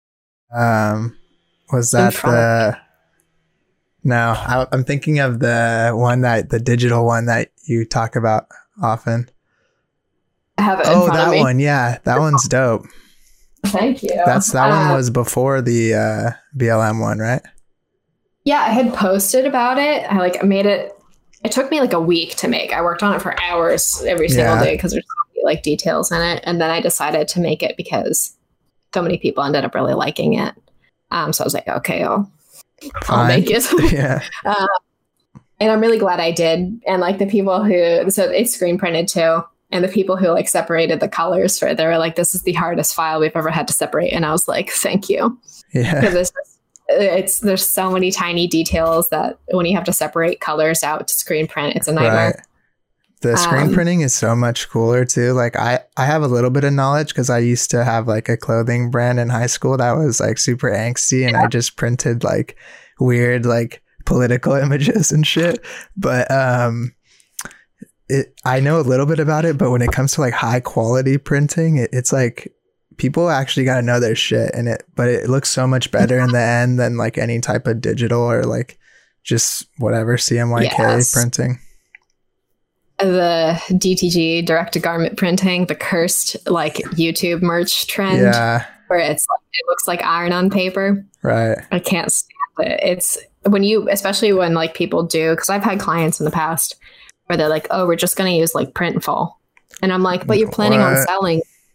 Um, was that the, no, I, I'm thinking of the one that, the digital one that you talk about often. I have it in oh, front that of me. one. Yeah. That one's dope. Thank you. That's, that uh, one was before the uh, B L M one, right? Yeah, I had posted about it. I like made it. It took me like a week to make. I worked on it for hours every single yeah. day because there's so many like details in it. And then I decided to make it because so many people ended up really liking it. Um, so I was like, okay, I'll, I'll make it. Yeah. um, and I'm really glad I did. And like the people who, so it's screen printed too. And the people who like separated the colors for it, they were like, this is the hardest file we've ever had to separate. And I was like, thank you. Yeah. Because it's just, it's there's so many tiny details that when you have to separate colors out to screen print, it's a nightmare. Right. The screen um, printing is so much cooler too. Like I, I have a little bit of knowledge because I used to have like a clothing brand in high school that was like super angsty and yeah. I just printed like weird like political images and shit. But um, it I know a little bit about it, but when it comes to like high quality printing, it, it's like people actually got to know their shit in it, but it looks so much better in the end than like any type of digital or like just whatever C M Y K yes. printing. The D T G, direct to garment printing, the cursed like YouTube merch trend yeah. where it's like, it looks like iron on paper. Right. I can't stand it. It's when you, especially when like people do, because I've had clients in the past where they're like, oh, we're just going to use like Printful. And I'm like, but you're planning what? on selling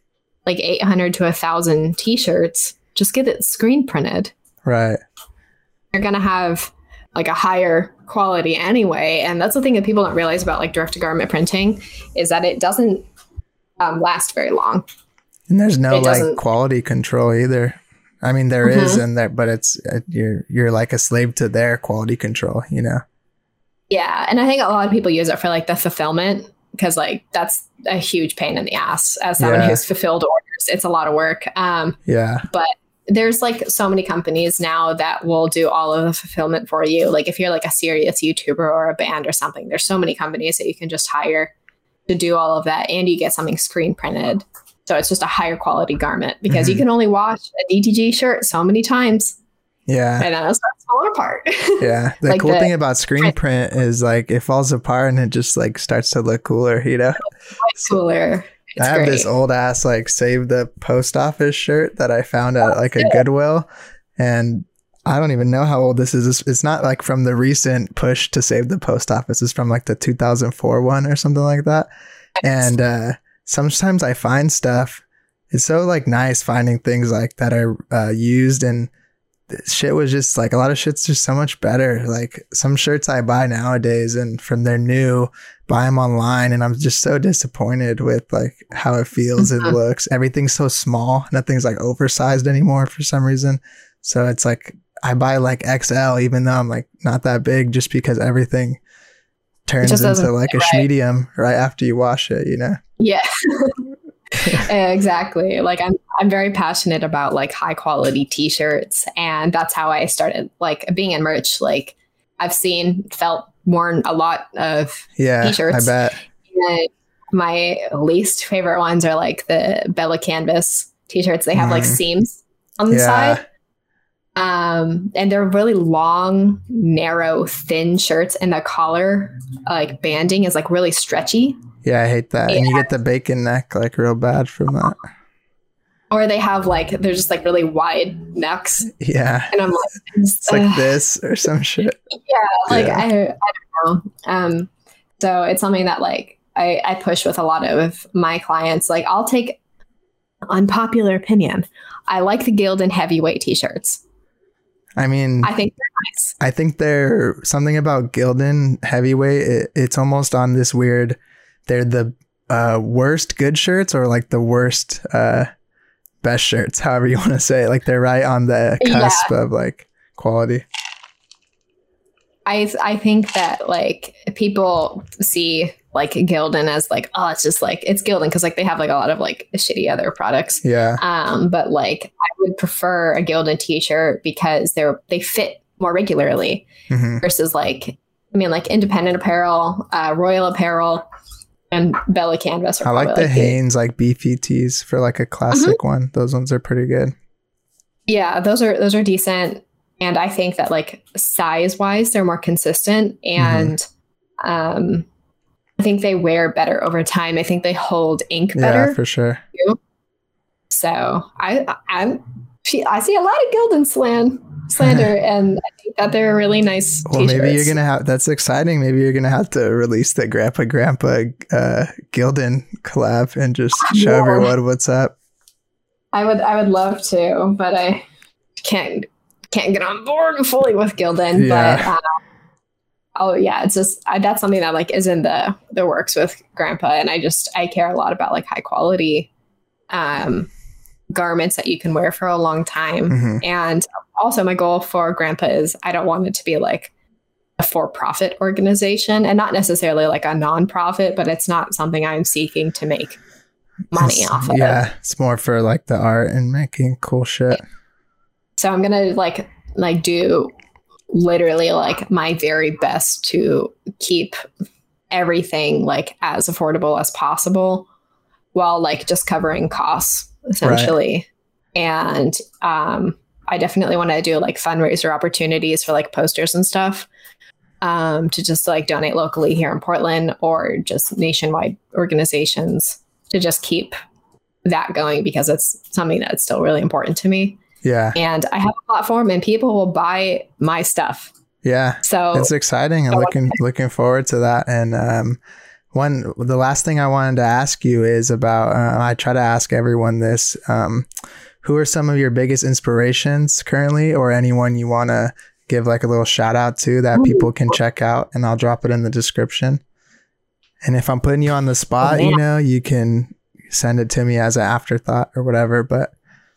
like eight hundred to a thousand t-shirts, just get it screen printed. Right. You're going to have like a higher quality anyway. And that's the thing that people don't realize about like direct to garment printing is that it doesn't um, last very long. And there's no like quality control either. I mean, there mm-hmm. is, and there, but it's uh, you're you're like a slave to their quality control, you know? Yeah, and I think a lot of people use it for like the fulfillment because like that's a huge pain in the ass as someone yeah. who's fulfilled orders. It's a lot of work. Um, yeah, but there's like so many companies now that will do all of the fulfillment for you. Like if you're like a serious YouTuber or a band or something, there's so many companies that you can just hire to do all of that, and you get something screen printed. So it's just a higher quality garment because mm-hmm. you can only wash a D T G shirt so many times. Yeah. And then it'll start falling apart. Yeah. The like cool the thing about screen print, print is like it falls apart and it just like starts to look cooler, you know? Cooler. It's I have great. this old ass like Save the Post Office shirt that I found at like a Goodwill. And I don't even know how old this is. It's not like from the recent push to save the post office. It's from like the two thousand four one or something like that. And, uh, sometimes I find stuff. It's so like nice finding things like that are uh, used, and shit was just like a lot of shit's just so much better. Like some shirts I buy nowadays and from their new, buy them online, and I'm just so disappointed with like how it feels and looks. Everything's so small. Nothing's like oversized anymore for some reason. So it's like I buy like X L even though I'm like not that big, just because everything turns into like a right. medium right after you wash it, you know? Yeah, exactly. Like I'm, I'm very passionate about like high quality t-shirts, and that's how I started like being in merch. Like I've seen, felt, worn a lot of yeah, t-shirts. I bet. And my least favorite ones are like the Bella Canvas t-shirts. They have mm. like seams on the yeah. side. Um, and they're really long, narrow, thin shirts, and the collar like banding is like really stretchy. Yeah, I hate that. Yeah. And you get the bacon neck like real bad from that. Or they have like, they're just like really wide necks. Yeah. And I'm like, it's uh, like this or some shit. Yeah. Like, yeah. I, I don't know. Um, so it's something that like I, I push with a lot of my clients. Like I'll take unpopular opinion. I like the Gildan heavyweight t-shirts. I mean, I think they're nice. I think they're something about Gildan heavyweight. It, it's almost on this weird, they're the uh, worst good shirts or like the worst uh, best shirts, however you want to say it. Like they're right on the cusp yeah. of like quality. I I think that like people see like Gildan as like, oh, it's just like it's Gildan because like they have like a lot of like shitty other products. Yeah. Um, but like I would prefer a Gildan t-shirt because they're they fit more regularly mm-hmm. versus like I mean like independent apparel, uh, Royal Apparel, and Bella Canvas. I like the like Hanes like beefy tees for like a classic mm-hmm. one. Those ones are pretty good. Yeah, those are those are decent. And I think that like size wise, they're more consistent, and mm-hmm. um, I think they wear better over time. I think they hold ink better. Yeah, for sure. Too. So I I'm I see a lot of Gildan slan slander, and I think that they're really nice. Well, t-shirts. Maybe you're gonna have that's exciting. Maybe you're gonna have to release the Grandpa Grandpa uh, Gildan collab and just show yeah. everyone what's up. I would I would love to, but I can't. Can't get on board fully with Gildan, yeah. but uh, oh yeah, it's just I, that's something that like is in the the works with Grandpa, and I just I care a lot about like high quality um, garments that you can wear for a long time, mm-hmm. and also my goal for Grandpa is I don't want it to be like a for-profit organization, and not necessarily like a non-profit, but it's not something I'm seeking to make money it's, off of. Yeah, it's more for like the art and making cool shit. Yeah. So I'm going to like, like do literally like my very best to keep everything like as affordable as possible while like just covering costs essentially. Right. And um, I definitely want to do like fundraiser opportunities for like posters and stuff um, to just like donate locally here in Portland or just nationwide organizations to just keep that going because it's something that's still really important to me. Yeah. And I have a platform and people will buy my stuff. Yeah. So it's exciting. I'm looking looking forward to that. And um one, the last thing I wanted to ask you is about, uh, I try to ask everyone this, um, who are some of your biggest inspirations currently, or anyone you want to give like a little shout out to that people can check out, and I'll drop it in the description. And if I'm putting you on the spot, oh, you know, you can send it to me as an afterthought or whatever, but.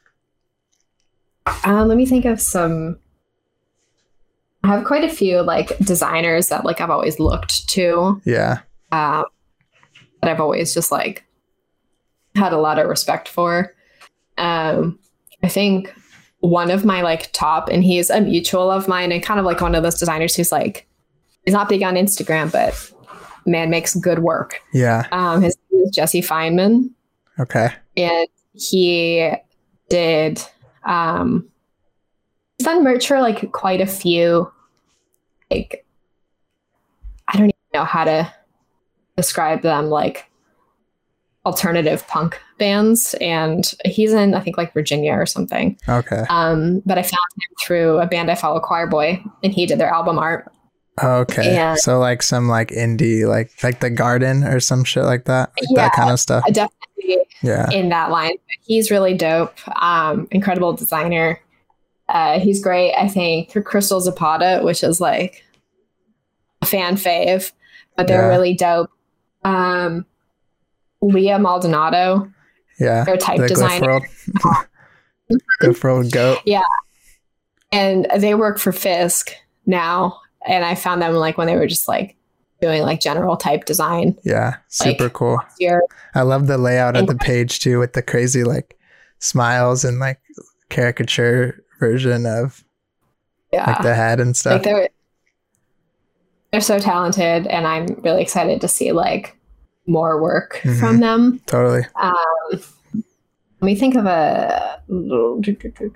Uh, let me think of some. I have quite a few like designers that like I've always looked to. Yeah. Um, that I've always just like had a lot of respect for. Um, I think one of my like top, and he's a mutual of mine, and kind of like one of those designers who's like, he's not big on Instagram, but man makes good work. Yeah. Um, his name is Jesse Feynman. Okay. And he did, um, he's done merch for like quite a few, like, I don't even know how to describe them, like alternative punk bands. And he's in, I think, like Virginia or something. Okay. Um, but I found him through a band I follow, Choir Boy, and he did their album art. Okay. And so like some like indie, like like The Garden or some shit like that, like yeah, that kind of stuff. Definitely. Yeah. In that line, he's really dope. Um, incredible designer. Uh, he's great. I think for Crystal Zapata, which is like a fan fave, but they're yeah. really dope. Um, Leah Maldonado. Yeah. Their type the designer. Glyph goat. Yeah. And they work for Fisk now. And I found them like when they were just like doing like general type design. Yeah. Super like, cool. Year. I love the layout of the page too, with the crazy like smiles and like caricature version of yeah. like the head and stuff. Like they're, they're so talented, and I'm really excited to see like more work mm-hmm. from them. Totally. Um, let me think of a, let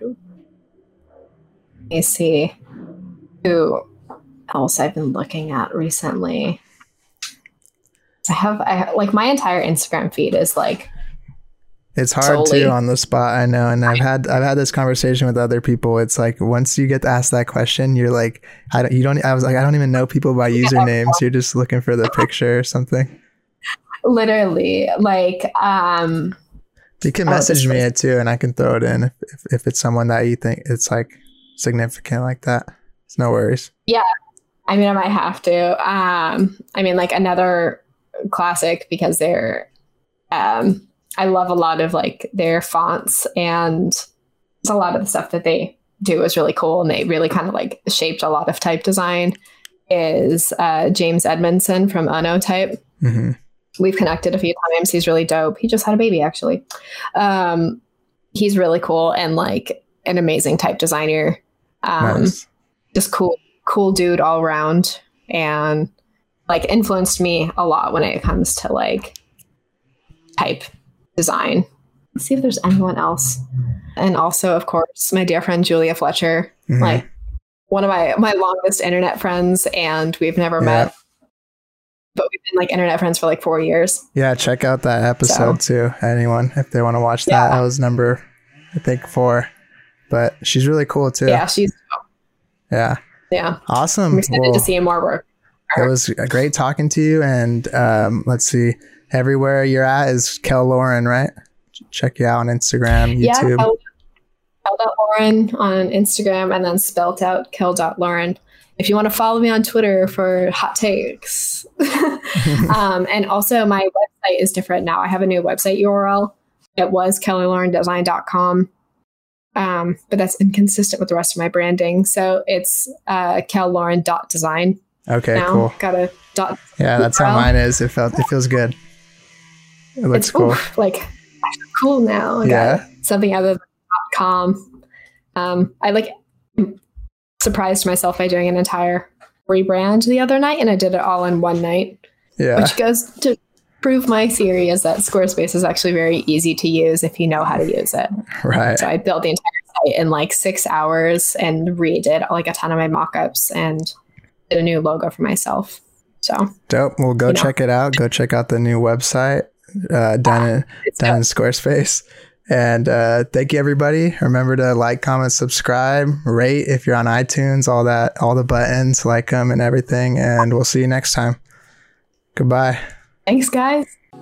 me see who else I've been looking at recently. I have I like my entire Instagram feed is like it's hard solely. too on the spot. I know, and I've had I've had this conversation with other people. It's like once you get asked that question, you're like, I don't, you don't. I was like, I don't even know people by usernames. You're just looking for the picture or something. Literally, like um, you can message me it too, and I can throw it in if, if if it's someone that you think it's like significant like that. It's no worries. Yeah. I mean, I might have to. Um, I mean, like another classic because they're, um, I love a lot of like their fonts, and a lot of the stuff that they do is really cool. And they really kind of like shaped a lot of type design is uh, James Edmondson from Onotype. Mm-hmm. We've connected a few times. He's really dope. He just had a baby, actually. Um, he's really cool and like an amazing type designer. Um, nice. Just cool. cool dude all around, and like influenced me a lot when it comes to like type design. Let's see if there's anyone else. And also, of course, my dear friend Julia Fletcher, mm-hmm. like one of my my longest internet friends, and we've never yeah. met, but we've been like internet friends for like four years. Yeah, check out that episode so. too. Anyone, if they want to watch that, yeah. that was number I think four. But she's really cool too. Yeah, she's cool. Yeah. Yeah. Awesome. I'm excited well, to see more work. It was great talking to you. And um, let's see, everywhere you're at is Kel Lauren, right? Check you out on Instagram, YouTube. Yeah, Kel, Kel.Lauren on Instagram, and then spelt out Kel.Lauren. If you want to follow me on Twitter for hot takes. um, and also my website is different now. I have a new website U R L. It was kelly lauren design dot com. Um, but that's inconsistent with the rest of my branding. So it's uh, kel lauren dot design. Okay, now. cool. Got a dot. Yeah, that's how mine is. It felt. It feels good. It looks it's, cool. Oof, like cool now. I yeah. Something other than .com. Um, I like surprised myself by doing an entire rebrand the other night, and I did it all in one night. Yeah. Which goes to prove my theory is that Squarespace is actually very easy to use if you know how to use it. Right. So I built the entire site in like six hours and redid like a ton of my mock-ups and did a new logo for myself. So dope. Well, go check know. it out. Go check out the new website uh, done, in, done in Squarespace. And uh, thank you, everybody. Remember to like, comment, subscribe, rate if you're on iTunes, all that, all the buttons, like them and everything. And we'll see you next time. Goodbye. Thanks, guys.